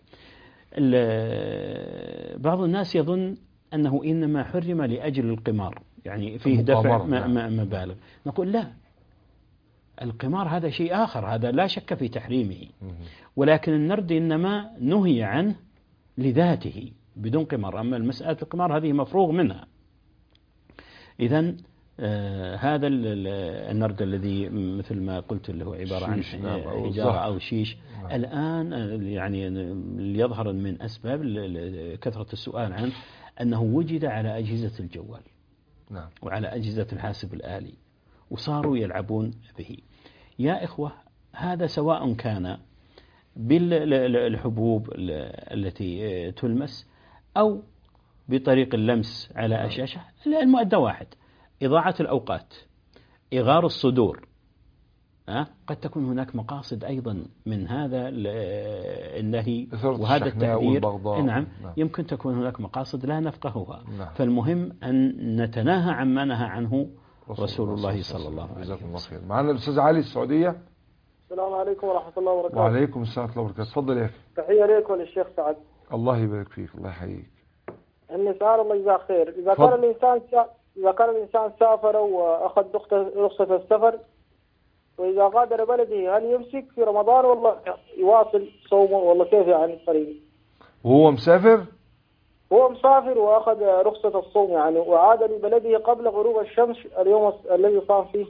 بعض الناس يظن أنه إنما حرم لأجل القمار، يعني فيه دفع مبالغ. نقول لا، القمار هذا شيء آخر، هذا لا شك في تحريمه، ولكن النرد إنما نهي عنه لذاته بدون قمار. أما المسألة القمار هذه مفروغ منها. إذن هذا النرد الذي مثل ما قلت اللي هو عبارة عن حجارة أو شيش، الآن يعني يظهر من أسباب كثرة السؤال عنه أنه وجد على أجهزة الجوال وعلى أجهزة الحاسب الآلي وصاروا يلعبون به. يا إخوة، هذا سواء كان بالحبوب التي تلمس أو بطريق اللمس على الشاشة، المؤدى واحد: إضاعة الأوقات، إغار الصدور. قد تكون هناك مقاصد أيضا من هذا النهي وهذا التحذير. نعم، يمكن تكون هناك مقاصد لا نفقهها. فالمهم أن نتناهى عما نهى عنه رسول الله صلى الله عليه وسلم. معنا الأستاذ علي السعودية. السلام عليكم ورحمة الله وبركاته. وعليكم السلام ورحمة الله وبركاته. تفضل يا أخي. تحية لك وللشيخ سعد. الله يبارك فيك. الله يحييك. النساء الله يجزاه خير. إذا كان الإنسان سافر وأخذ رخصة السفر وإذا غادر بلده، هل يمسك في رمضان ولا يواصل صومه ولا كيف يعني الطريق؟ وهو مسافر؟ هو مسافر وأخذ رخصة الصوم يعني، وعاد لبلده قبل غروب الشمس اليوم الذي صام فيه،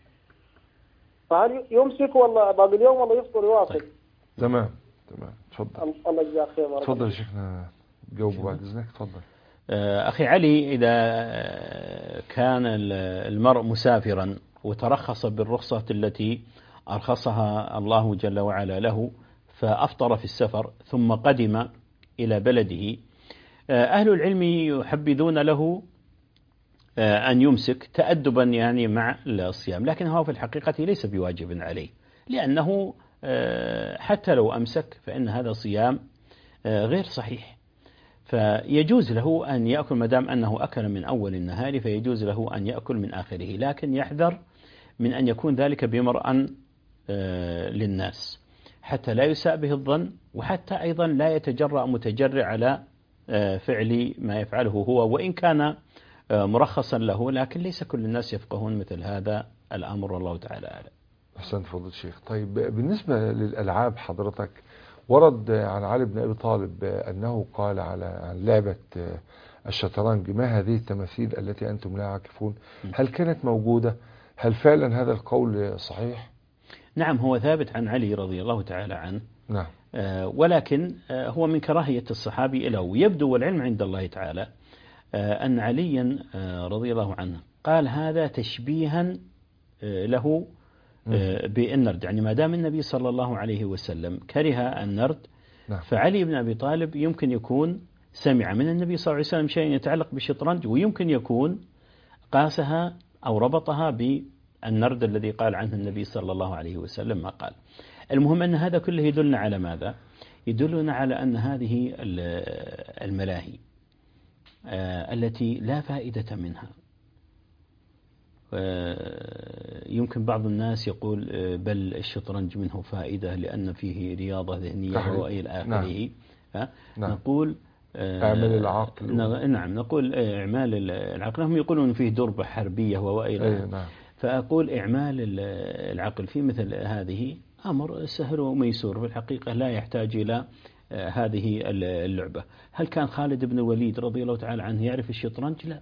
فهل يمسك ولا باقي اليوم ولا يفطر يواصل؟ تمام. تفضل. الله يجزاك خير. تفضل يا شيخنا، جاوبوا بعد إذنك. تفضل. أخي علي، إذا كان المرء مسافرا وترخص بالرخصة التي أرخصها الله جل وعلا له فأفطر في السفر ثم قدم إلى بلده، أهل العلم يحبذون له أن يمسك تأدبا يعني مع الصيام، لكن هو في الحقيقة ليس بواجب عليه، لأنه حتى لو أمسك فإن هذا صيام غير صحيح. فيجوز له أن يأكل ما دام أنه أكل من أول النهار، فيجوز له أن يأكل من آخره، لكن يحذر من أن يكون ذلك بمرأى للناس حتى لا يساء به الظن، وحتى أيضا لا يتجرأ متجرع على فعل ما يفعله هو، وإن كان مرخصا له، لكن ليس كل الناس يفقهون مثل هذا الأمر، والله تعالى أعلم. أحسنت فضل الشيخ. طيب بالنسبة للألعاب، حضرتك ورد عن علي بن أبي طالب أنه قال عن لعبة الشطرنج: ما هذه التماثيل التي أنتم لا عاكفون؟ هل كانت موجودة؟ هل فعلا هذا القول صحيح؟ نعم، هو ثابت عن علي رضي الله تعالى عنه. نعم. ولكن هو من كراهية الصحابي له، ويبدو والعلم عند الله تعالى أن عليا رضي الله عنه قال هذا تشبيها له بالنرد، يعني ما دام النبي صلى الله عليه وسلم كره النرد، فعلي بن أبي طالب يمكن يكون سمع من النبي صلى الله عليه وسلم شيء يتعلق بالشطرنج، ويمكن يكون قاسها أو ربطها بالنرد الذي قال عنه النبي صلى الله عليه وسلم ما قال. المهم أن هذا كله يدلنا على ماذا؟ يدلنا على أن هذه الملاهي التي لا فائدة منها، يمكن بعض الناس يقول بل الشطرنج منه فائدة لأن فيه رياضة ذهنية وإلى آخره. نقول اعمال العقل. نعم، نقول اعمال العقل. هم يقولون فيه دربة حربية وإلى آخره. فأقول اعمال العقل في مثل هذه أمر سهل وميسور في الحقيقة، لا يحتاج إلى هذه اللعبة. هل كان خالد بن الوليد رضي الله تعالى عنه يعرف الشطرنج؟ لا.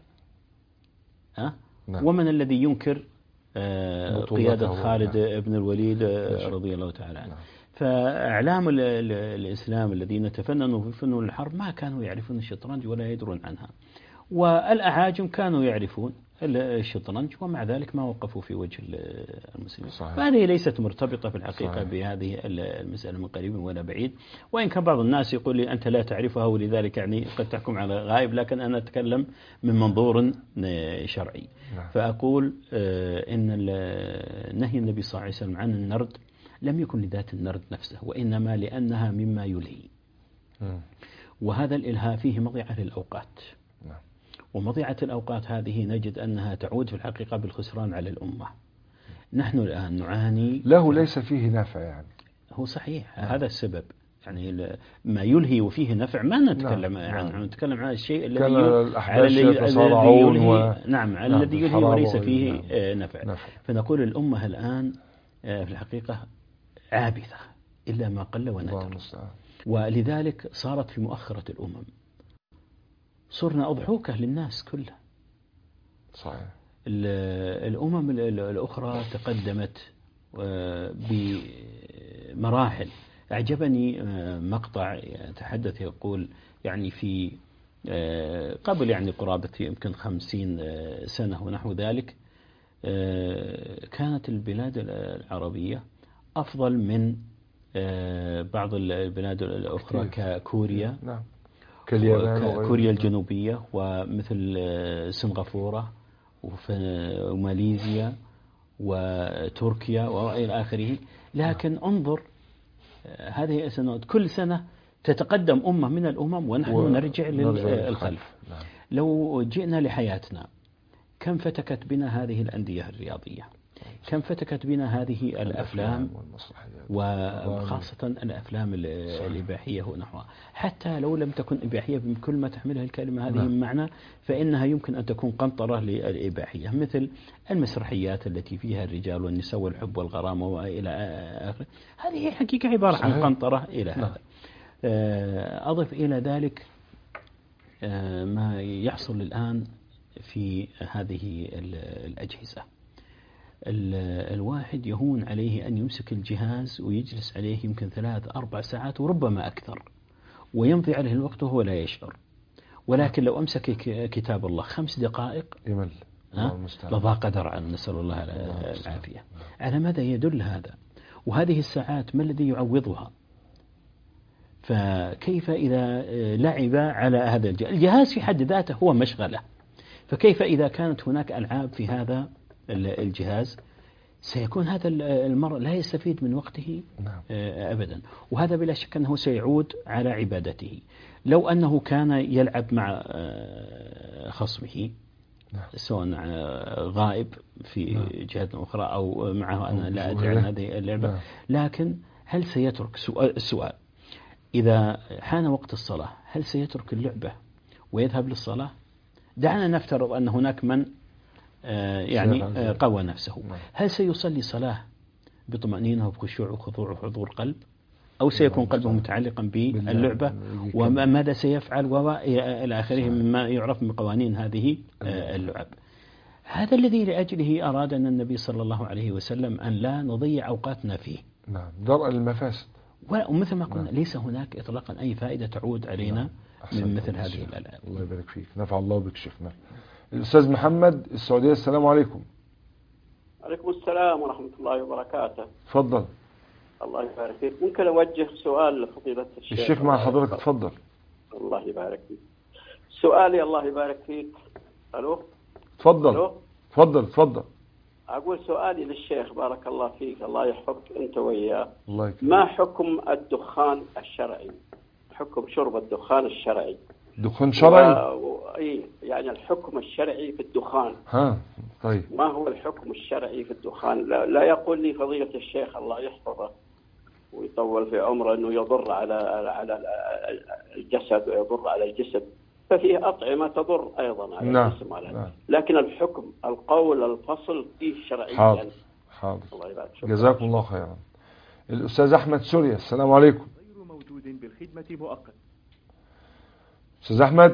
نعم. ومن الذي ينكر قيادة خالد نعم. بن الوليد رضي الله تعالى عنه؟ نعم. فأعلام الإسلام الذين تفننوا في فنون الحرب ما كانوا يعرفون الشطرنج ولا يدرون عنها، والأعاجم كانوا يعرفون الشطرنج ومع ذلك ما وقفوا في وجه المسلمين. فهذه ليست مرتبطة في الحقيقة صحيح. بهذه المسألة من قريب ولا بعيد، وإن كان بعض الناس يقول لي أنت لا تعرفها ولذلك يعني قد تحكم على غائب، لكن أنا أتكلم من منظور شرعي. فأقول إن نهي النبي صلى الله عليه وسلم عن النرد لم يكن لذات النرد نفسه، وإنما لأنها مما يلهي، وهذا الإلهاء فيه مضيعة للأوقات، ومضيعة الأوقات هذه نجد أنها تعود في الحقيقة بالخسران على الأمة. نحن الآن نعاني، له ليس فيه نفع يعني. هو صحيح هذا السبب، يعني ما يلهي وفيه نفع ما نتكلم عنه، نتكلم عن الشيء الذي يلهي، نعم، الذي يلهي وليس فيه نفع. فنقول الأمة الآن في الحقيقة عابثة إلا ما قل وندر، ولذلك صارت في مؤخرة الأمم، صرنا أضحوكة للناس كلها. صحيح. الأمم الأخرى تقدمت بمراحل. أعجبني مقطع يتحدث يقول يعني في قبل يعني قرابة يمكن 50 سنة ونحو ذلك، كانت البلاد العربية أفضل من بعض البلاد الأخرى ككوريا، نعم، كوريا الجنوبية ومثل سنغافورة وماليزيا وتركيا وإلى آخره. لكن انظر هذه السنوات كل سنة تتقدم أمة من الأمم ونحن نرجع للخلف. لو جئنا لحياتنا، كم فتكت بنا هذه الأندية الرياضية، كم فتكت بنا هذه الأفلام، وخاصة الأفلام الإباحية ونحوها. حتى لو لم تكن إباحية بكل ما تحملها الكلمة هذه من معنى، فإنها يمكن أن تكون قنطرة للإباحية، مثل المسرحيات التي فيها الرجال والنساء والحب والغرام وإلى آخره. هذه حقيقة عبارة عن قنطرة إلى هذا. أضف إلى ذلك ما يحصل الآن في هذه الأجهزة. الواحد يهون عليه أن يمسك الجهاز ويجلس عليه يمكن 3-4 ساعات وربما أكثر، ويمضي عليه الوقت وهو لا يشعر. ولكن لو أمسك كتاب الله 5 دقائق يمل، لضاق درعا، نسأل الله العافية. على ماذا يدل هذا؟ وهذه الساعات ما الذي يعوضها؟ فكيف إذا لعب على هذا الجهاز في حد ذاته هو مشغلة، فكيف إذا كانت هناك ألعاب في هذا الجهاز؟ سيكون هذا المرء لا يستفيد من وقته أبدا، وهذا بلا شك أنه سيعود على عبادته. لو أنه كان يلعب مع خصمه سواء غائب في جهة أخرى أو معه أنا لا أدري عن هذه اللعبة، لكن هل سيترك السؤال إذا حان وقت الصلاة هل سيترك اللعبة ويذهب للصلاة؟ دعنا نفترض أن هناك من يعني قوى نفسه، هل سيصلي صلاة بطمأنينة وبخشوع وخضوع وحضور قلب، أو سيكون قلبه متعلقا باللعبة وماذا سيفعل وإلى آخره مما يعرف من قوانين هذه اللعب؟ هذا الذي لأجله أراد أن النبي صلى الله عليه وسلم أن لا نضيع أوقاتنا فيه. نعم، درءا للمفاسد. ومثل ما قلنا ليس هناك إطلاقا أي فائدة تعود علينا من مثل هذه الألعاب. الله يبارك فيك، نفع الله بك شيخنا. الأستاذ محمد السعودية، السلام عليكم. عليكم السلام ورحمة الله وبركاته. تفضل. الله يبارك فيك. ممكن أوجه سؤال لفضيلة الشيخ؟ الشيخ مع حضرتك، تفضل. الله يبارك فيك. سؤالي الله يبارك فيك. ألو. تفضل. ألو. تفضل. أقول سؤالي للشيخ بارك الله فيك، الله يحفظك أنت وياه. الله يكرمك. ما حكم الدخان الشرعي؟ حكم شرب الدخان الشرعي. دخان شرعي؟ اي يعني الحكم الشرعي في الدخان. طيب. ما هو الحكم الشرعي في الدخان؟ لا يقول لي فضيلة الشيخ الله يحفظه ويطول في عمره انه يضر على الجسد ويضر على الجسم، ففيه أطعمة تضر أيضا على الجسم. لكن الحكم القول الفصل فيه شرعيا. حاضر. الله يبارك. جزاكم الله خيرا. الأستاذ أحمد سوريا. السلام عليكم. غير موجود بالخدمة مؤقت. أستاذ أحمد.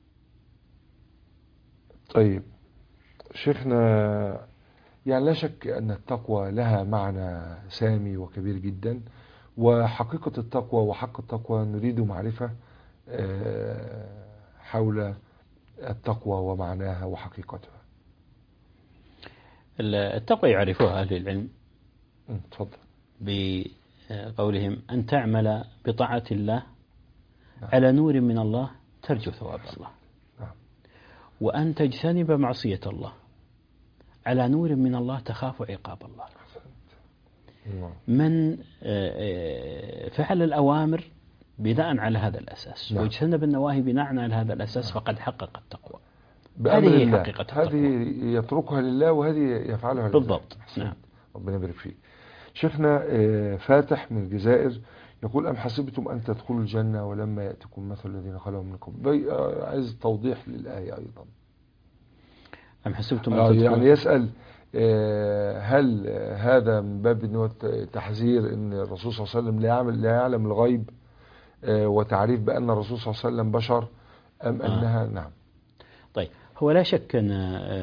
طيب شيخنا، يعني لا شك أن التقوى لها معنى سامي وكبير جدا، وحقيقة التقوى وحق التقوى نريد معرفة حول التقوى ومعناها وحقيقتها. التقوى يعرفها أهل العلم تفضل بقولهم أن تعمل بطاعة الله على نور من الله ترجو ثواب الله، وأن تجتنب معصية الله على نور من الله تخاف عقاب الله. من فعل الأوامر بناء على هذا الأساس واجتنب النواهي بناء على هذا الأساس فقد حقق التقوى. هذه حقيقة التقوى. هذه يتركها لله وهذه يفعلها لله. بالضبط. نعم. ربنا يبارك فيك. شيخنا فاتح من الجزائر يقول: أم حسبتم أن تدخلوا الجنة ولما يأتكم مثل الذين خلوا من قبل. عايز توضيح للآية أيضا. أم حسبتم أن تدخلوا، يعني يسأل هل هذا من باب أنه تحذير أن الرسول صلى الله عليه وسلم لا يعلم الغيب وتعريف بأن الرسول صلى الله عليه وسلم بشر، أم أنها نعم. طيب هو لا شك أن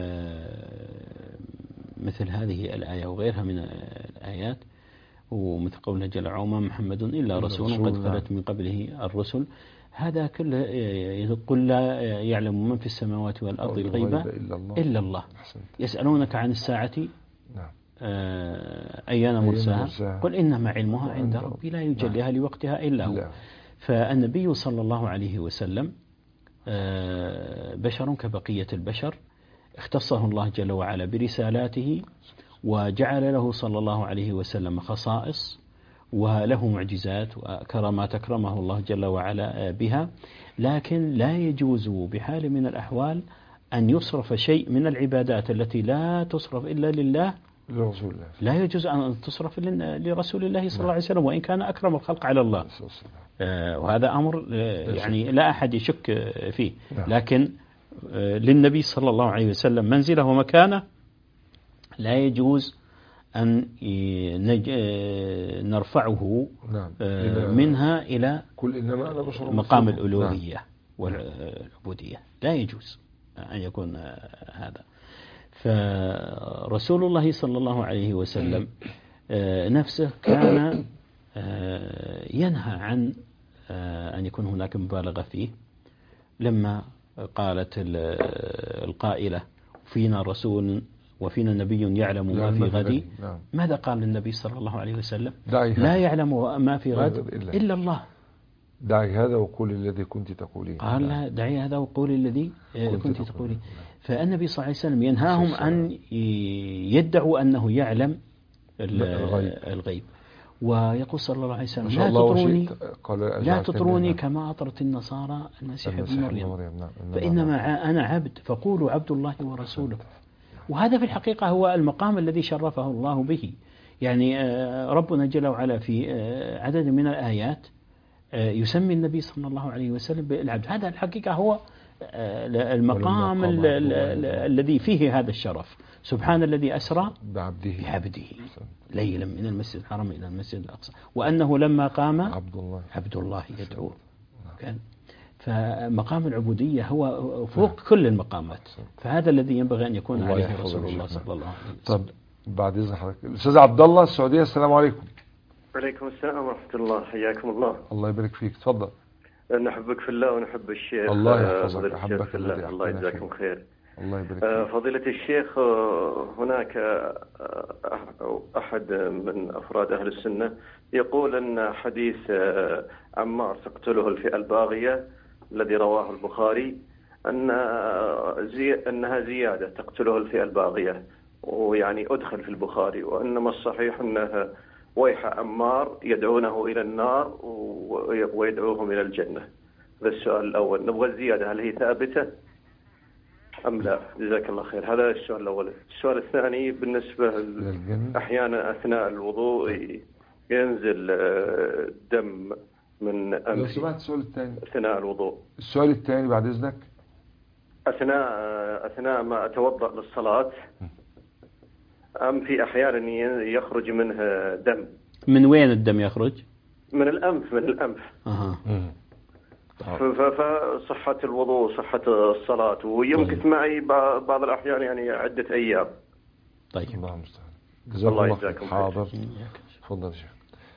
مثل هذه الآية وغيرها من الآيات، ومثل قوله جل وعلا: محمد إلا رسول قد خلت من قبله الرسل، هذا كله يقول: لا يعلم من في السماوات والأرض الغيب إلا الله. يسألونك عن الساعة أيان مرساها قل إنما علمها عند ربي لا يجليها لوقتها إلا هو. فالنبي صلى الله عليه وسلم بشر كبقية البشر، اختصه الله جل وعلا برسالاته، وجعل له صلى الله عليه وسلم خصائص وله معجزات وكرامات أكرمه الله جل وعلا بها، لكن لا يجوز بحال من الأحوال أن يصرف شيء من العبادات التي لا تصرف إلا لله لرسول الله، لا يجوز أن تصرف لرسول الله صلى الله عليه وسلم وإن كان أكرم الخلق على الله. وهذا أمر يعني لا أحد يشك فيه، لكن للنبي صلى الله عليه وسلم منزله ومكانه لا يجوز أن نرفعه منها إلى مقام الألوهية والعبودية، لا يجوز أن يكون هذا. فرسول الله صلى الله عليه وسلم نفسه كان ينهى عن أن يكون هناك مبالغة فيه، لما قالت القائلة: فينا رسول وفينا نبي يعلم ما في غد. ماذا قال النبي صلى الله عليه وسلم؟ لا يعلم ما في غد إلا الله. دعي هذا وقول الذي كنت تقولين. قال: دعي هذا وقول الذي كنت تقولين. فالنبي صلى الله عليه وسلم ينهاهم أن يدعوا أنه يعلم الغيب. ويقول صلى الله عليه وسلم: لا تطروني كما أطرت النصارى المسيح ابن مريم، فإنما أنا عبد فقولوا عبد الله ورسوله. وهذا في الحقيقة هو المقام الذي شرفه الله به. يعني ربنا جل وعلا في عدد من الآيات يسمي النبي صلى الله عليه وسلم بالعبد. هذا الحقيقة هو المقام الذي فيه هذا الشرف. سبحان الذي أسرى بعبده ليلا من المسجد الحرام إلى المسجد الأقصى وأنه لما قام عبد الله يدعوه. فمقام العبودية هو فوق كل المقامات، فهذا الذي ينبغي أن يكون عليه رسول الله صلى الله عليه وسلم. طب بعد إذن حضرتك الأستاذ عبد الله السعودية. السلام عليكم. وعليكم السلام ورحمة الله، حياكم الله. الله يبارك فيك، تفضل. نحبك في الله ونحب الشيخ. الله يحفظك، أحبك في الله يجزاكم خير. الله يبارك فيك. فضيلة الشيخ، هناك أحد من أفراد أهل السنة يقول أن حديث عمار تقتله الفئة الباغية الذي رواه البخاري أنها زيادة تقتله الفئة الباغية، ويعني أدخل في البخاري، وإنما الصحيح أنها ويح عمار يدعونه إلى النار ويدعوهم إلى الجنة. هذا السؤال الأول، نبغى الزيادة هل هي ثابتة أم لا؟ جزاك الله خير. هذا السؤال الأول. السؤال الثاني بالنسبة أحيانا أثناء الوضوء ينزل دم من أنفي. لو سمعت السؤال الثاني أثناء الوضوء. السؤال الثاني بعد إذنك. أثناء ما أتوضأ للصلاة أم في أحيانا يخرج منه دم من وين الدم يخرج؟ من الأنف. فصحة الوضوء، صحة الصلاة، ويمكث معي بعض الأحيان يعني عدة أيام. طيب الله المستعان. الله يجزاكم. حاضر. تفضل شيخ.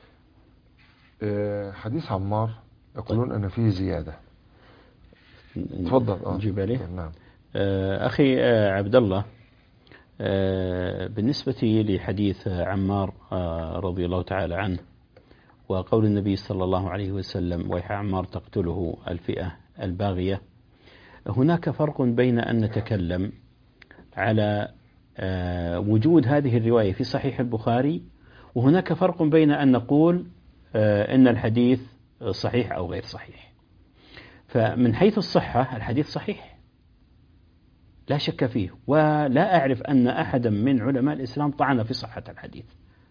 حديث عمار يقولون أن فيه زيادة. تفضل. نجيب عليه. نعم. أخي عبد الله، بالنسبة لحديث عمار رضي الله تعالى عنه وقول النبي صلى الله عليه وسلم ويح عمار تقتله الفئة الباغية، هناك فرق بين أن نتكلم على وجود هذه الرواية في صحيح البخاري، وهناك فرق بين أن نقول إن الحديث صحيح أو غير صحيح. فمن حيث الصحة الحديث صحيح لا شك فيه، ولا أعرف أن أحدا من علماء الإسلام طعن في صحة الحديث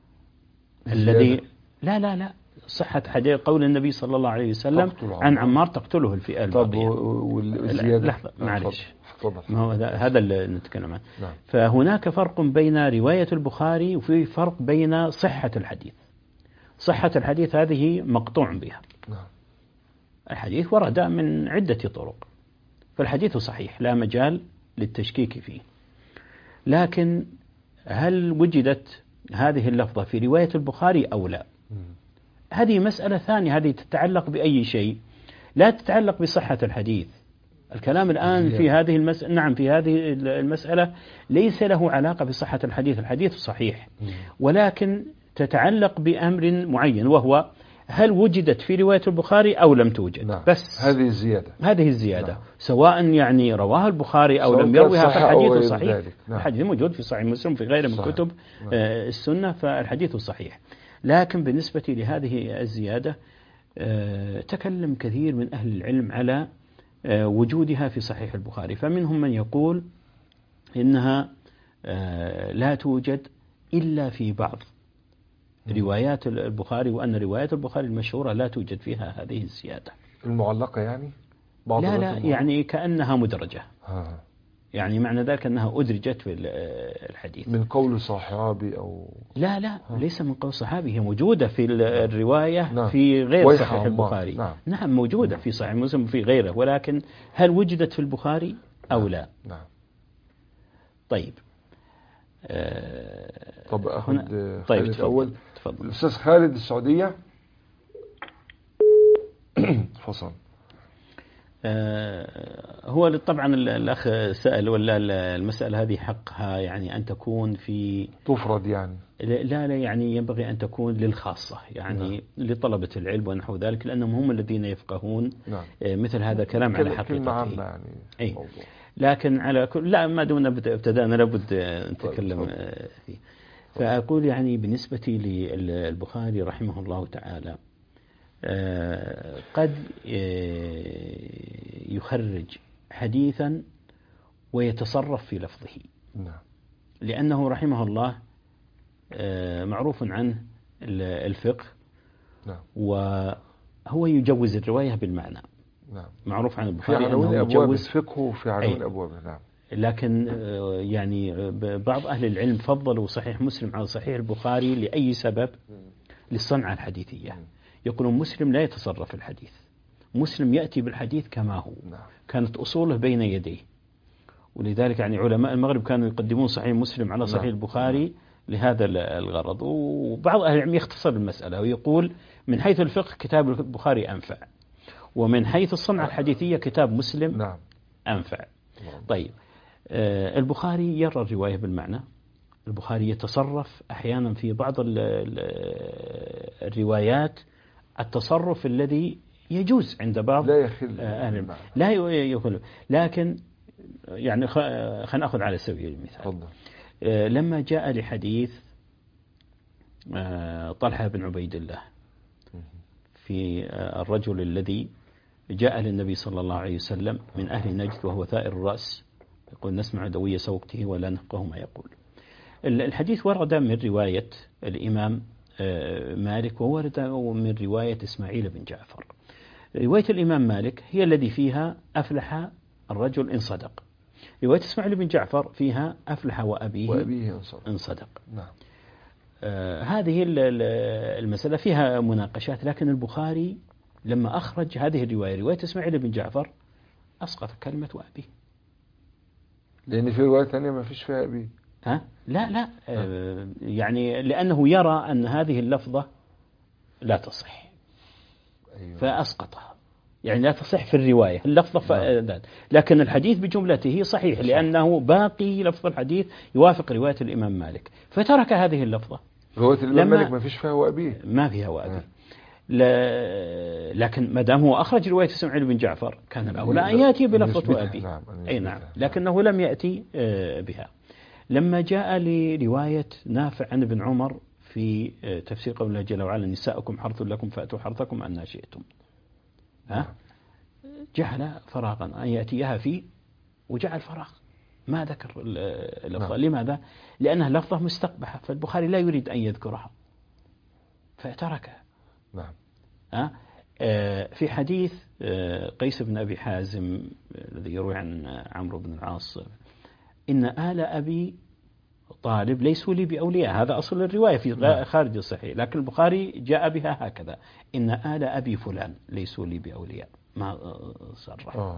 الذي لا صحة حديث قول النبي صلى الله عليه وسلم عن عمار تقتله الفئة الباغية. والزيادة لحظة معلش، ما هو هذا اللي نتكلم عنه. نعم. فهناك فرق بين رواية البخاري وفي فرق بين صحة الحديث. صحة الحديث هذه مقطوع بها. نعم. الحديث ورد من عدة طرق، فالحديث صحيح لا مجال للتشكيك فيه. لكن هل وجدت هذه اللفظة في رواية البخاري أو لا؟ هذه مسألة ثانية، هذه تتعلق بأي شيء، لا تتعلق بصحة الحديث. الكلام الآن في هذه المسألة، نعم في هذه المسألة ليس له علاقة بصحة الحديث. الحديث صحيح، ولكن تتعلق بأمر معين، وهو هل وجدت في رواية البخاري أو لم توجد. نعم. بس هذه الزيادة. نعم. سواء يعني رواه البخاري أو لم يروها، فالحديث صحيح. نعم. الحديث موجود في صحيح مسلم في غيره من كتب السنة، فالحديث صحيح. لكن بالنسبة لهذه الزيادة تكلم كثير من أهل العلم على وجودها في صحيح البخاري، فمنهم من يقول إنها لا توجد إلا في بعض روايات البخاري، وأن روايات البخاري المشهورة لا توجد فيها هذه الزيادة المعلقة يعني؟ لا يعني كأنها مدرجة. يعني معنى ذلك أنها أدرجت في الحديث من قول صحابي أو لا ليس من قول صحابي، هي موجودة في الرواية. نعم. في غير صحيح البخاري. نعم موجودة في صحيح مسلم وفي غيره، ولكن هل وجدت في البخاري أو لا؟ نعم. طيب طب أخذ خالد الأول. تفضل. الأستاذ خالد السعودية. فصل. هو طبعا الأخ سأل، ولا المسألة هذه حقها يعني أن تكون في تفرض يعني؟ لا يعني ينبغي أن تكون للخاصة، يعني نعم. لطلبة العلم ونحو ذلك، لأنهم هم الذين يفقهون. نعم. مثل هذا كلام على حقيقته يعني. لكن على كل لا ما دون ابتدأنا لابد نتكلم فيه. فأقول يعني بالنسبة للبخاري رحمه الله تعالى قد يخرج حديثا ويتصرف في لفظه. نعم. لأنه رحمه الله معروف عنه الفقه. نعم. وهو يجوز الرواية بالمعنى. نعم. معروف عن البخاري في عناوين أبواب الفقه وفي عناوين أبوابه. نعم. لكن يعني بعض أهل العلم فضلوا صحيح مسلم على صحيح البخاري لأي سبب؟ للصنعة الحديثية. يقولون مسلم لا يتصرف في الحديث، مسلم يأتي بالحديث كما هو. كانت أصوله بين يديه، ولذلك يعني علماء المغرب كانوا يقدمون صحيح مسلم على صحيح البخاري لهذا الغرض. وبعض أهل العلم يختصر المسألة ويقول من حيث الفقه كتاب البخاري أنفع، ومن حيث الصنعة الحديثية كتاب مسلم أنفع. طيب البخاري يرى الرواية بالمعنى، البخاري يتصرف أحيانا في بعض الروايات التصرف الذي يجوز عند بعض لا يخل أهل لا يخل. لكن يعني خلينا نأخذ على سبيل المثال. لما جاء لحديث طلحة بن عبيد الله في الرجل الذي جاء للنبي صلى الله عليه وسلم من أهل نجد وهو ثائر الرأس، يقول نسمع دوي سوقته ولا نفقه ما يقول. الحديث ورد من رواية الإمام مالك، وورد من رواية إسماعيل بن جعفر. رواية الإمام مالك هي الذي فيها أفلح الرجل إن صدق، رواية إسماعيل بن جعفر فيها أفلح وأبيه إن صدق. نعم. هذه المسألة فيها مناقشات، لكن البخاري لما أخرج هذه الرواية، رواية إسماعيل بن جعفر، أسقط كلمة وأبي، لأن في رواية ثانية ما فيش فيها أبي. لا يعني لأنه يرى أن هذه اللفظة لا تصح. أيوة. فأسقطها، يعني لا تصح في الرواية اللفظة لكن الحديث بجملته صحيح، لأنه باقي لفظ الحديث يوافق رواية الإمام مالك، فترك هذه اللفظة. رواية الإمام مالك ما فيش فيها وأبيه، ما فيها وأبيه. لكن ما دام هو أخرج رواية إسماعيل بن جعفر كان الأولى أن يأتي بلفظة وأبيه. نعم، لكنه لم يأتي بها. لما جاء لرواية نافع عن ابن عمر في تفسير قول الله جل وعلا نساؤكم حرث لكم فأتوا حرثكم أن شئتم، جعل فراغا أن يأتيها فيه، وجعل فراغ ما ذكر اللفظة. لماذا؟ لأنها لفظة مستقبحة، فالبخاري لا يريد أن يذكرها فتركها. نعم. في حديث قيس بن أبي حازم الذي يروي عن عمرو بن العاص إن آل أبي طالب ليسوا لي بأولياء، هذا أصل الرواية في خارج الصحيح، لكن البخاري جاء بها هكذا إن آل أبي فلان ليسوا لي بأولياء، ما صرح.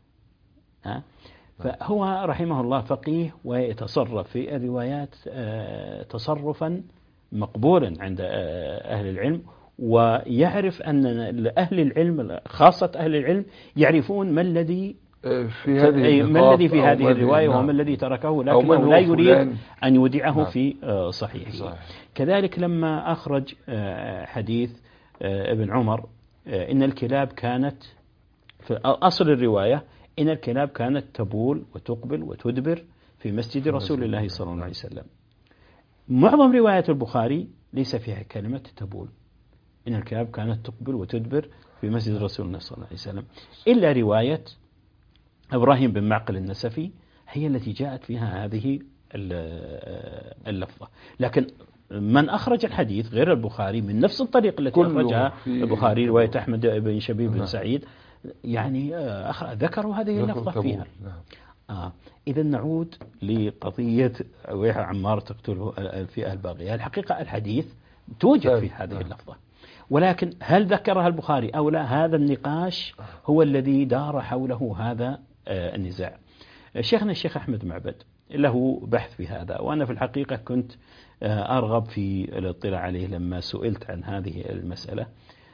فهو رحمه الله فقيه ويتصرف في الروايات تصرفا مقبولا عند أهل العلم، ويعرف أن أهل العلم خاصة أهل العلم يعرفون ما الذي في هذه الرواية وما الذي تركه، لكنه لا يريد أن يودعه في صحيحه. كذلك لما أخرج حديث ابن عمر إن الكلاب كانت في أصل الرواية إن الكلاب كانت تبول وتقبل وتدبر في مسجد رسول الله صلى الله عليه وسلم. معظم روايات البخاري ليس فيها كلمة تبول، إن الكلاب كانت تقبل وتدبر في مسجد رسول الله صلى الله عليه وسلم، إلا رواية إبراهيم بن معقل النسفي هي التي جاءت فيها هذه اللفظة. لكن من أخرج الحديث غير البخاري من نفس الطريق التي أخرجها البخاري، رواية أحمد بن شبيب بن سعيد، يعني ذكروا هذه اللفظة فيها. إذا نعود لقضية ويح عمار تقتله الفئة الباغية. الحقيقة الحديث توجد في هذه اللفظة، ولكن هل ذكرها البخاري أو لا، هذا النقاش هو الذي دار حوله هذا النزاع. شيخنا الشيخ أحمد معبد له بحث في هذا، وأنا في الحقيقة كنت أرغب في الاطلاع عليه لما سئلت عن هذه المسألة،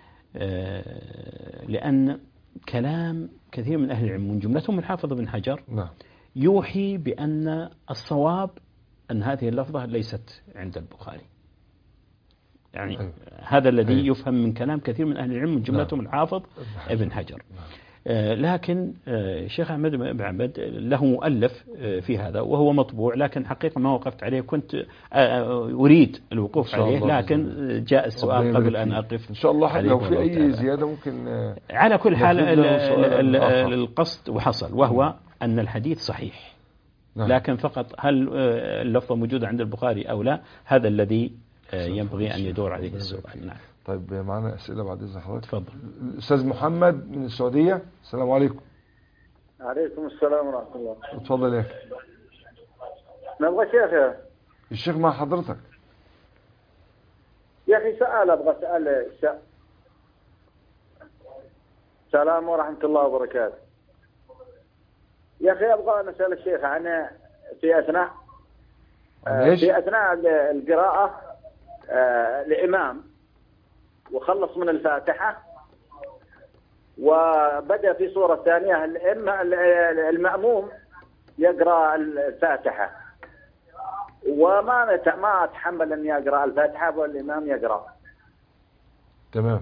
لأن كلام كثير من أهل العلم من جملتهم الحافظ بن حجر يوحي بأن الصواب أن هذه اللفظة ليست عند البخاري، يعني هذا الذي يفهم من كلام كثير من أهل العلم من جملتهم الحافظ ابن حجر. لكن الشيخ أحمد بن عبد له مؤلف في هذا وهو مطبوع، لكن حقيقة ما وقفت عليه، كنت أريد الوقوف عليه، لكن جاء السؤال قبل أن أقف. إن شاء الله لو في أي زيادة ممكن. على كل حال القصد وحصل، وهو أن الحديث صحيح، لكن فقط هل اللفظة موجودة عند البخاري أو لا، هذا الذي ينبغي أن يدور عليه السؤال. نعم. طيب معنا أسئلة بعد إذن حضرتك. تفضل. الأستاذ محمد من السعودية، السلام عليكم. عليكم السلام ورحمة الله. اتفضل يا أخي. نبغى شيخ. الشيخ مع حضرتك. يا أخي سؤال أبغى أسأل. السلام ورحمة الله وبركاته. يا أخي أبغى نسأل الشيخ عن في أثناء القراءة الإمام وخلص من الفاتحة وبدأ في صورة ثانية، المأموم يقرأ الفاتحة وما أتحمل أن يقرأ الفاتحة والإمام يقرأ. تمام.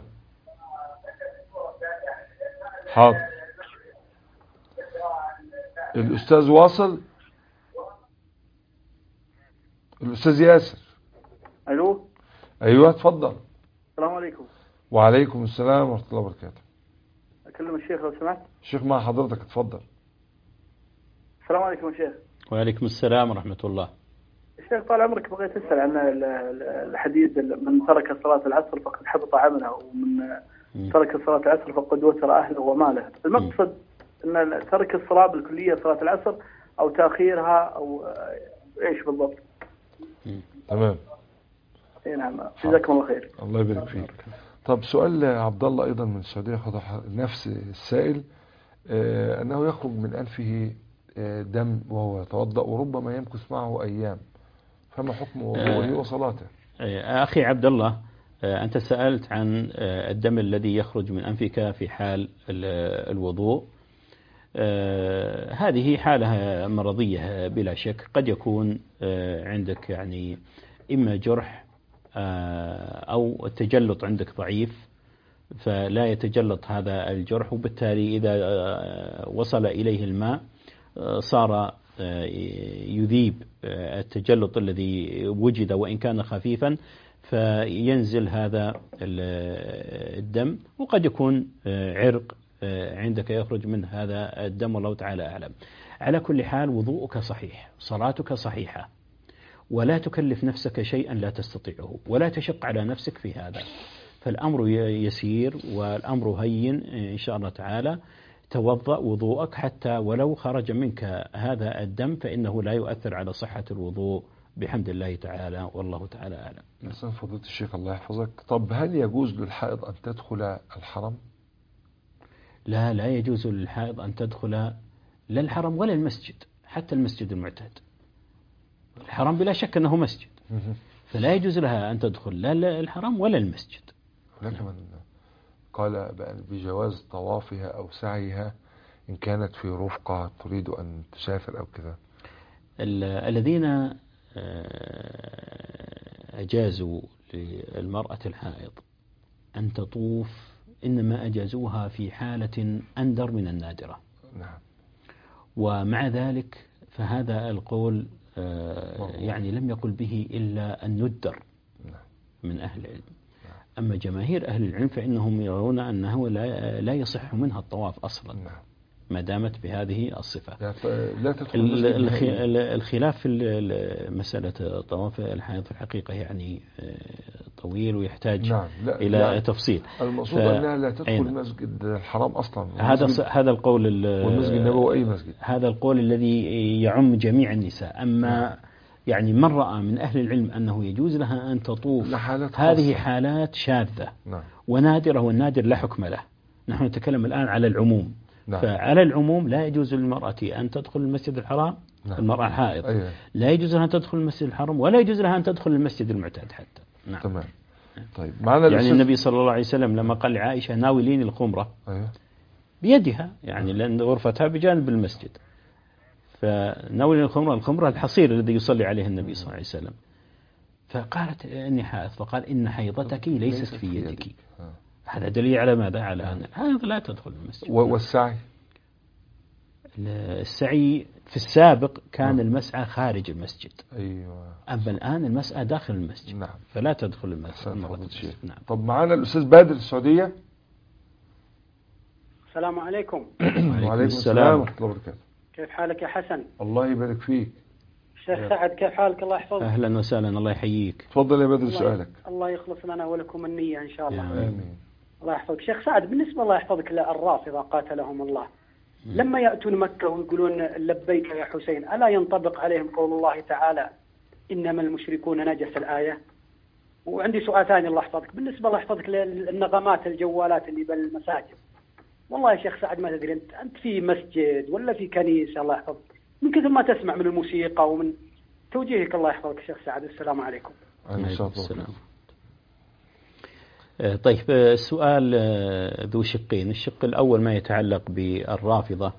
حاضر. الأستاذ واصل. الأستاذ ياسر. ألو. أيوة اتفضل. السلام عليكم. وعليكم السلام ورحمة الله وبركاته. أكلم الشيخ لو سمحت. الشيخ مع حضرتك، اتفضل. السلام عليكم يا شيخ. وعليكم السلام ورحمة الله. الشيخ طال عمرك بغيت أسأل عن الحديث من ترك صلاة العصر فقد حبط عمله، ومن ترك صلاة العصر فقد وتر أهله وماله. المقصد أن ترك الصلاة بالكلية صلاة العصر أو تأخيرها أو إيش بالضبط؟ تمام. نعم، جزاكم الله خير. الله يبارك فيك. طب سؤال عبد الله أيضا من السعودية، نفس السائل، أنه يخرج من أنفه دم وهو يتوضأ وربما يمكث معه أيام، فما حكم وضوءه وصلاته؟ أخي عبد الله، أنت سألت عن الدم الذي يخرج من أنفك في حال الوضوء. هذه حالة مرضية بلا شك. قد يكون عندك يعني إما جرح أو التجلط عندك ضعيف، فلا يتجلط هذا الجرح، وبالتالي إذا وصل إليه الماء صار يذيب التجلط الذي وجد وإن كان خفيفا، فينزل هذا الدم، وقد يكون عرق عندك يخرج من هذا الدم، والله تعالى أعلم. على كل حال وضوءك صحيح، صلاتك صحيحة، ولا تكلف نفسك شيئا لا تستطيعه، ولا تشق على نفسك في هذا، فالأمر يسير والأمر هين إن شاء الله تعالى. توضأ وضوءك حتى ولو خرج منك هذا الدم فإنه لا يؤثر على صحة الوضوء بحمد الله تعالى، والله تعالى أعلم. أحسن فضيلة الشيخ، الله يحفظك. طب هل يجوز للحائض أن تدخل الحرم؟ لا يجوز للحائض أن تدخل لا الحرم ولا المسجد، حتى المسجد المعتاد. الحرم بلا شك أنه مسجد، فلا يجوز لها أن تدخل لا الحرم ولا المسجد. لكن من قال بجواز طوافها أو سعيها إن كانت في رفقة تريد أن تسافر أو كذا. الذين أجازوا للمرأة الحائض أن تطوف إنما أجازوها في حالة أندر من النادرة. نعم. ومع ذلك فهذا القول يعني لم يقل به إلا الندر من أهل العلم. أما جماهير أهل العلم فإنهم يرون أنه لا يصح منها الطواف أصلا ما دامت بهذه الصفة. لا تدخل الخلاف في مسألة طواف الحائض في الحقيقة يعني طويل ويحتاج إلى تفصيل. المقصود أنها لا تدخل مسجد الحرام أصلا. هذا القول والمسجد النبوي أي مسجد. هذا القول الذي يعم جميع النساء. أما يعني من رأى من أهل العلم أنه يجوز لها أن تطوف هذه حالات شاذة ونادرة، والنادر لا حكم له. نحن نتكلم الآن على العموم. فعلى العموم لا يجوز للمرأة أن تدخل المسجد الحرام. المرأة الحائض لا يجوز لها أن تدخل المسجد الحرام، ولا يجوز لها أن تدخل المسجد المعتاد حتى. تمام. طيب يعني النبي صلى الله عليه وسلم لما قال لعائشة ناولين الخمرة بيدها، يعني لأن غرفتها بجانب المسجد، فناولين الخمرة الحصير الذي يصلي عليه النبي صلى الله عليه وسلم، فقالت إني حائض، فقال إن حيضتك ليست في يدك. هذا دليل على ماذا؟ على أن الحائض لا تدخل المسجد. والسعي؟ السعي في السابق كان المسعى خارج المسجد. أيوة. أما الآن المسعى داخل المسجد. نعم. فلا تدخل المسجد. نعم. طب معنا الأستاذ بدر السعودية. السلام عليكم. وعليكم السلام ورحمة الله وبركاته. كيف حالك يا حسن؟ الله يبارك فيك. شيخ سعد كيف حالك؟ الله يحفظك. أهلا وسهلا، الله يحييك. تفضل يا بدر سؤالك. الله يخلص لنا ولكم النية إن شاء الله. آمين. الله يحفظك. شيخ سعد، بالنسبة الله يحفظك للرافضة قاتلهم الله، لما يأتون مكة ويقولون لبيك يا حسين، ألا ينطبق عليهم قول الله تعالى إنما المشركون نجس الآية؟ وعندي سؤال ثاني الله يحفظك، بالنسبة الله يحفظك للنغمات الجوالات اللي بالمساجد، والله يا شيخ سعد ما تدري أنت في مسجد ولا في كنيسة الله يحفظك، من كثر ما تسمع من الموسيقى ومن توجيهك الله يحفظك شيخ سعد. السلام عليكم. السلام. طيب، السؤال ذو شقين. الشق الأول ما يتعلق بالرافضة،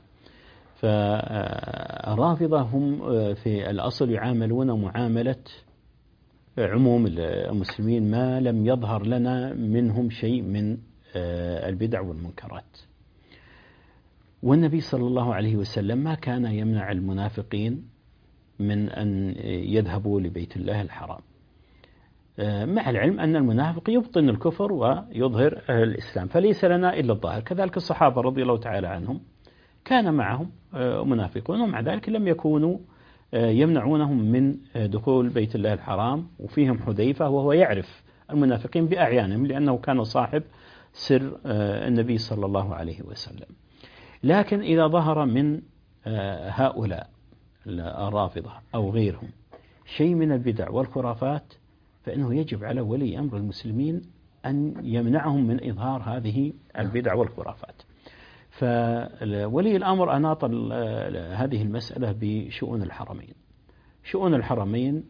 فالرافضة هم في الأصل يعاملون معاملة عموم المسلمين ما لم يظهر لنا منهم شيء من البدع والمنكرات. والنبي صلى الله عليه وسلم ما كان يمنع المنافقين من أن يذهبوا لبيت الله الحرام، مع العلم أن المنافق يبطن الكفر ويظهر الإسلام، فليس لنا إلا الظاهر. كذلك الصحابة رضي الله تعالى عنهم كان معهم منافقون، ومع ذلك لم يكونوا يمنعونهم من دخول بيت الله الحرام، وفيهم حذيفة وهو يعرف المنافقين بأعيانهم لأنه كان صاحب سر النبي صلى الله عليه وسلم. لكن إذا ظهر من هؤلاء الرافضة أو غيرهم شيء من البدع والخرافات، فإنه يجب على ولي أمر المسلمين أن يمنعهم من إظهار هذه البدع والخرافات. فولي الأمر أناط هذه المسألة بشؤون الحرمين. شؤون الحرمين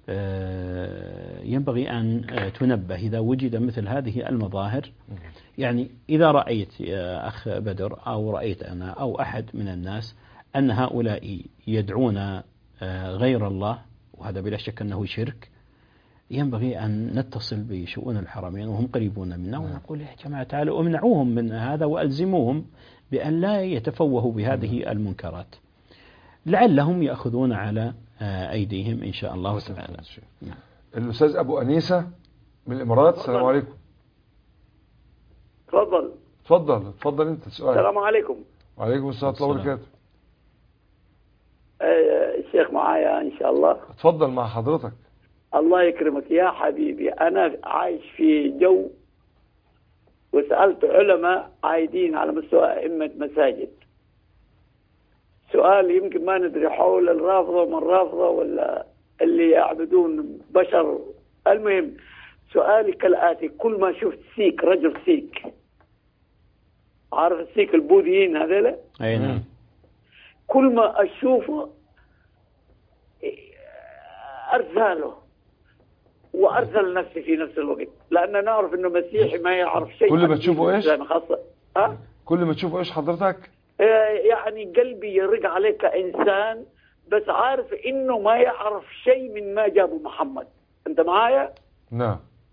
ينبغي أن تنبه إذا وجد مثل هذه المظاهر. يعني إذا رأيت يا أخ بدر أو رأيت أنا أو أحد من الناس أن هؤلاء يدعون غير الله، وهذا بلا شك أنه شرك، ينبغي أن نتصل بشؤون الحرمين وهم قريبون منا ونقول يا جماعة تعالوا امنعوهم من هذا وألزموهم بأن لا يتفوهوا بهذه المنكرات، لعلهم يأخذون على أيديهم إن شاء الله تعالى. الأستاذ أبو أنيسة من الإمارات. السلام عليكم. تفضل أنت السؤال. السلام عليكم. وعليكم السلام ورحمة الله وبركاته. الشيخ معايا إن شاء الله. تفضل مع حضرتك. الله يكرمك يا حبيبي. أنا عايش في جو وسألت علماء عايدين على مستوى أئمة مساجد. سؤال يمكن ما ندري حول الرافضة ومن رافضة ولا اللي يعبدون بشر. المهم سؤالي كالآتي: كل ما شفت سيك، رجل سيك، عارف السيك البوذيين هذيلا؟ أي نعم. كل ما أشوفه أرسله وأرسل نفسي في نفس الوقت، لأن نعرف إنه مسيحي ما يعرف شيء. كل ما تشوفه إيش؟ خاصة كل ما تشوفه إيش حضرتك؟ يعني قلبي يرق عليك كإنسان، بس عارف إنه ما يعرف شيء من ما جابه محمد. أنت معايا؟ نعم.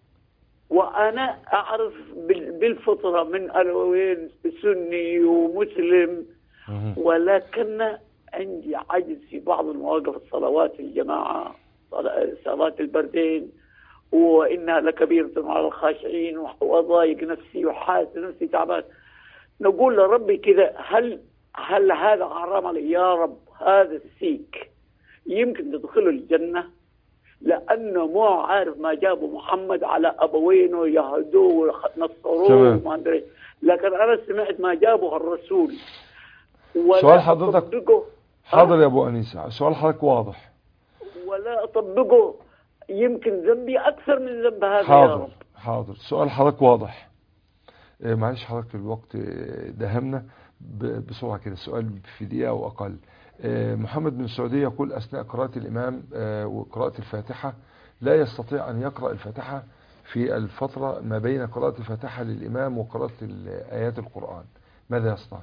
وأنا أعرف بالفطرة من ألوين سني ومسلم، ولكن عندي عجز في بعض المواقف، الصلوات الجماعة، صلاة البردين، وإنها لكبيرة على الخاشعين، وضايق نفسي وحاسس نفسي تعبان. نقول لربي كذا: هل هذا حرام علي يا رب؟ هذا السيك يمكن تدخله الجنة، لأنه مو عارف ما جابه محمد على أبوينه يهدوه ونصروه وما أدري، لكن أنا سمعت ما جابه الرسول. سؤال حضرتك حاضر يا أبو أنيسة، سؤال حضرتك واضح. ولا أطبقه، يمكن ذنبي أكثر من ذنب هذا. يا رب حاضر. سؤال حضرتك واضح. معلش حضرتك الوقت دهمنا بسرعة كده، السؤال في دقيقة أو أقل. محمد من السعودية يقول: أثناء قراءة الإمام وقراءة الفاتحة لا يستطيع أن يقرأ الفاتحة في الفترة ما بين قراءة الفاتحة للإمام وقراءة آيات القرآن، ماذا يصنع؟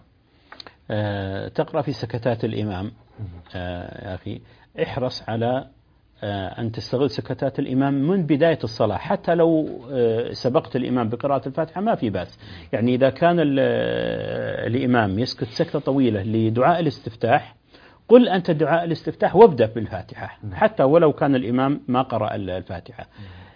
تقرأ في سكتات الإمام. يا أخي احرص على أن تستغل سكتات الإمام من بداية الصلاة، حتى لو سبقت الإمام بقراءة الفاتحة ما في بأس. يعني إذا كان الإمام يسكت سكتة طويلة لدعاء الاستفتاح، قل أنت دعاء الاستفتاح وابدأ بالفاتحة حتى ولو كان الإمام ما قرأ الفاتحة.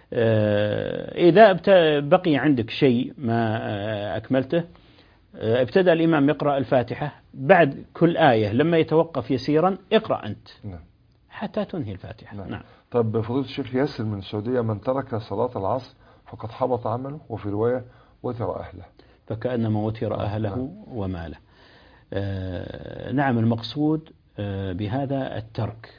إذا بقي عندك شيء ما أكملته، ابتدأ الإمام يقرأ الفاتحة، بعد كل آية لما يتوقف يسيرا اقرأ أنت حتى تنهي الفاتحة. نعم. طب فضيلة الشيخ ياسر من السعودية: من ترك صلاة العصر فقد حبط عمله، وفي رواية وتر أهله. فكأنما وتر أهله وماله. نعم، المقصود بهذا الترك،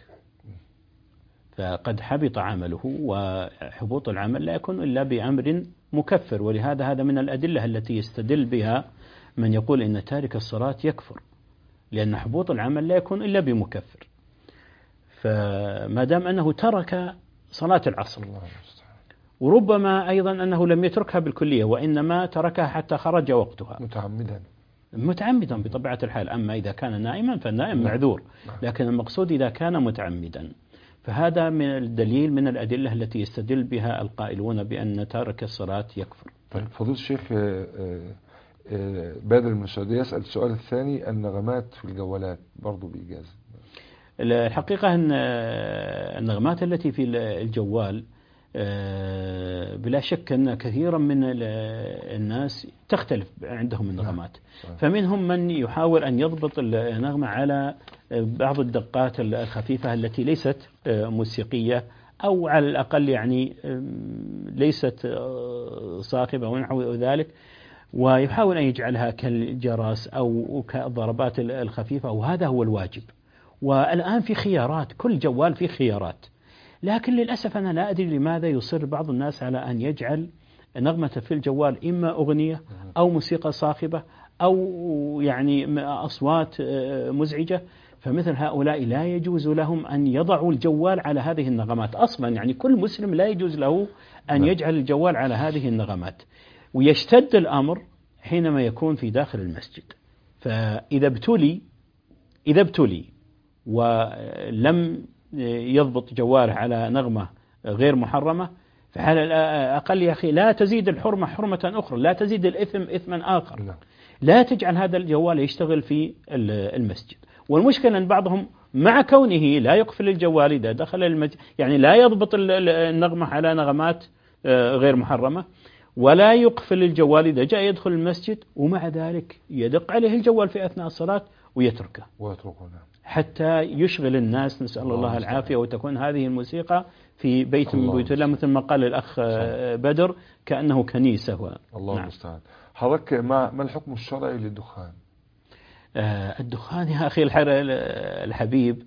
فقد حبط عمله، وحبوط العمل لا يكون إلا بأمر مكفر، ولهذا هذا من الأدلة التي يستدل بها من يقول إن تارك الصلاة يكفر، لأن حبوط العمل لا يكون إلا بمكفر. فما دام أنه ترك صلاة العصر، وربما أيضا أنه لم يتركها بالكلية، وإنما تركها حتى خرج وقتها متعمدا بطبيعة الحال. أما إذا كان نائما فالنائم معذور، لكن المقصود إذا كان متعمدا، فهذا من الدليل من الأدلة التي يستدل بها القائلون بأن تارك الصلاة يكفر. طيب فضيلة الشيخ بادر من السعودية يسأل السؤال الثاني: النغمات في الجوالات برضو بإجازة؟ الحقيقة أن النغمات التي في الجوال بلا شك أن كثيرا من الناس تختلف عندهم النغمات. فمنهم من يحاول أن يضبط النغمة على بعض الدقات الخفيفة التي ليست موسيقية، أو على الأقل يعني ليست صاخبة ونحو ذلك، ويحاول أن يجعلها كالجرس أو كالضربات الخفيفة، وهذا هو الواجب. والآن في خيارات، كل جوال فيه خيارات. لكن للأسف أنا لا أدري لماذا يصر بعض الناس على أن يجعل نغمة في الجوال إما أغنية أو موسيقى صاخبة أو يعني أصوات مزعجة. فمثل هؤلاء لا يجوز لهم أن يضعوا الجوال على هذه النغمات أصلا، يعني كل مسلم لا يجوز له أن يجعل الجوال على هذه النغمات. ويشتد الأمر حينما يكون في داخل المسجد. فإذا ابتلي ولم يضبط جواله على نغمة غير محرمة، فعلى الأقل يا أخي لا تزيد الحرمة حرمة أخرى، لا تزيد الإثم إثما آخر. لا تجعل هذا الجوال يشتغل في المسجد. والمشكلة أن بعضهم مع كونه لا يقفل الجوال إذا دخل المسجد، يعني لا يضبط النغمة على نغمات غير محرمة، ولا يقفل الجوال إذا جاء يدخل المسجد، ومع ذلك يدق عليه الجوال في أثناء الصلاة ويتركه حتى يشغل الناس، نسأل الله العافية، وتكون هذه الموسيقى في بيت من بيوت الله مثل ما قال الأخ بدر كأنه كنيسة. الله المستعان. حضرتك ما الحكم الشرعي للدخان؟ الدخان يا أخي الحبيب،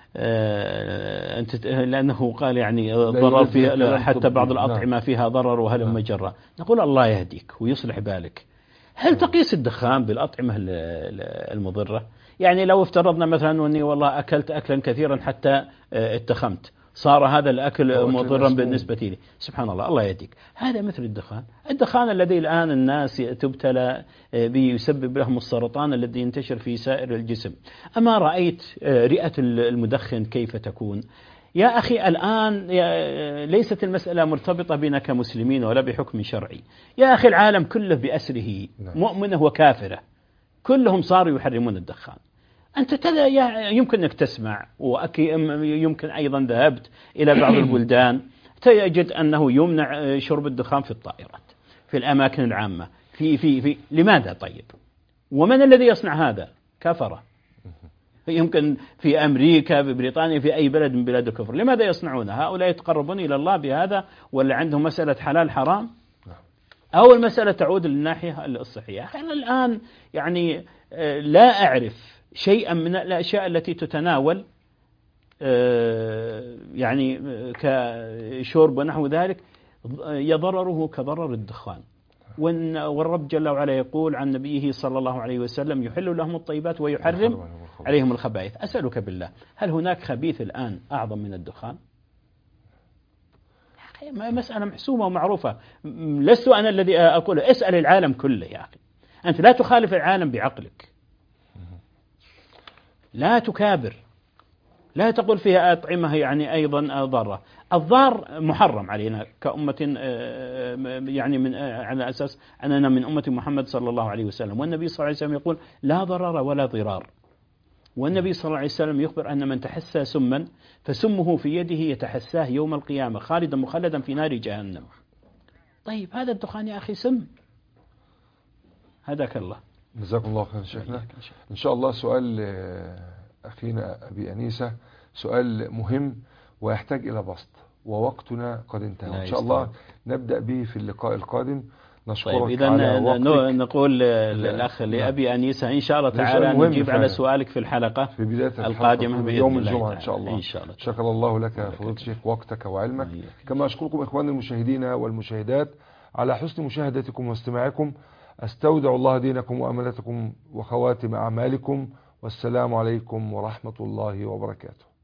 لأنه قال يعني ضرر في حتى بعض الأطعمة فيها ضرر وهلم مجرة. نقول الله يهديك ويصلح بالك. هل تقيس الدخان بالأطعمة المضرة؟ يعني لو افترضنا مثلا أني والله أكلت أكلا كثيرا حتى اتخمت، صار هذا الأكل مضرا بالنسبة لي، سبحان الله، الله يهديك. هذا مثل الدخان الذي الآن الناس تبتلى به يسبب لهم السرطان الذي ينتشر في سائر الجسم. أما رأيت رئة المدخن كيف تكون؟ يا أخي الآن ليست المسألة مرتبطة بنا كمسلمين ولا بحكم شرعي. يا أخي العالم كله بأسره، مؤمنه وكافره، كلهم صاروا يحرمون الدخان. أنت يمكن أنك تسمع، ويمكن أيضا ذهبت إلى بعض البلدان تجد أنه يمنع شرب الدخان في الطائرات، في الأماكن العامة، في لماذا طيب؟ ومن الذي يصنع هذا؟ كفرة. يمكن في أمريكا، في بريطانيا، في أي بلد من بلاد الكفر. لماذا يصنعون؟ هؤلاء يتقربون إلى الله بهذا، ولا عندهم مسألة حلال حرام؟ أو المسألة تعود للناحية الصحية. أنا الآن يعني لا أعرف شيئا من الأشياء التي تتناول يعني كشرب ونحو ذلك يضرره كضرر الدخان. والرب جل وعلا يقول عن نبيه صلى الله عليه وسلم: يحل لهم الطيبات ويحرم عليهم الخبائث. أسألك بالله، هل هناك خبيث الآن أعظم من الدخان؟ مسألة محسومة ومعروفة، لست أنا الذي أقول، اسأل العالم كله يا أخي. أنت لا تخالف العالم بعقلك، لا تكابر، لا تقول فيها أطعمة يعني أيضا ضارة. الضار محرم علينا كأمة، يعني من على أساس أننا من أمة محمد صلى الله عليه وسلم. والنبي صلى الله عليه وسلم يقول: لا ضرر ولا ضرار. والنبي صلى الله عليه وسلم يخبر أن من تحسى سما فسمه في يده يتحساه يوم القيامة خالدا مخلدا في نار جهنم. طيب هذا الدخان يا أخي سم. هداك الله. جزاكم الله خير شيخنا. إن شاء الله سؤال أخينا أبي أنيسة، سؤال مهم ويحتاج إلى بسط، ووقتنا قد انتهى. إن شاء الله نبدأ به في اللقاء القادم. نشكرك. طيب إذا نقول للأخ لأبي أنيسة إن شاء الله تعالى نجيب على سؤالك في الحلقة في بداية القادمة بإذن يوم الله الجمعة إن شاء الله. شكر الله لك فضيلة الشيخ وقتك وعلمك، كما أشكركم إخواني المشاهدين والمشاهدات على حسن مشاهدتكم واستماعكم. أستودع الله دينكم وأمانتكم وخواتم أعمالكم، والسلام عليكم ورحمة الله وبركاته.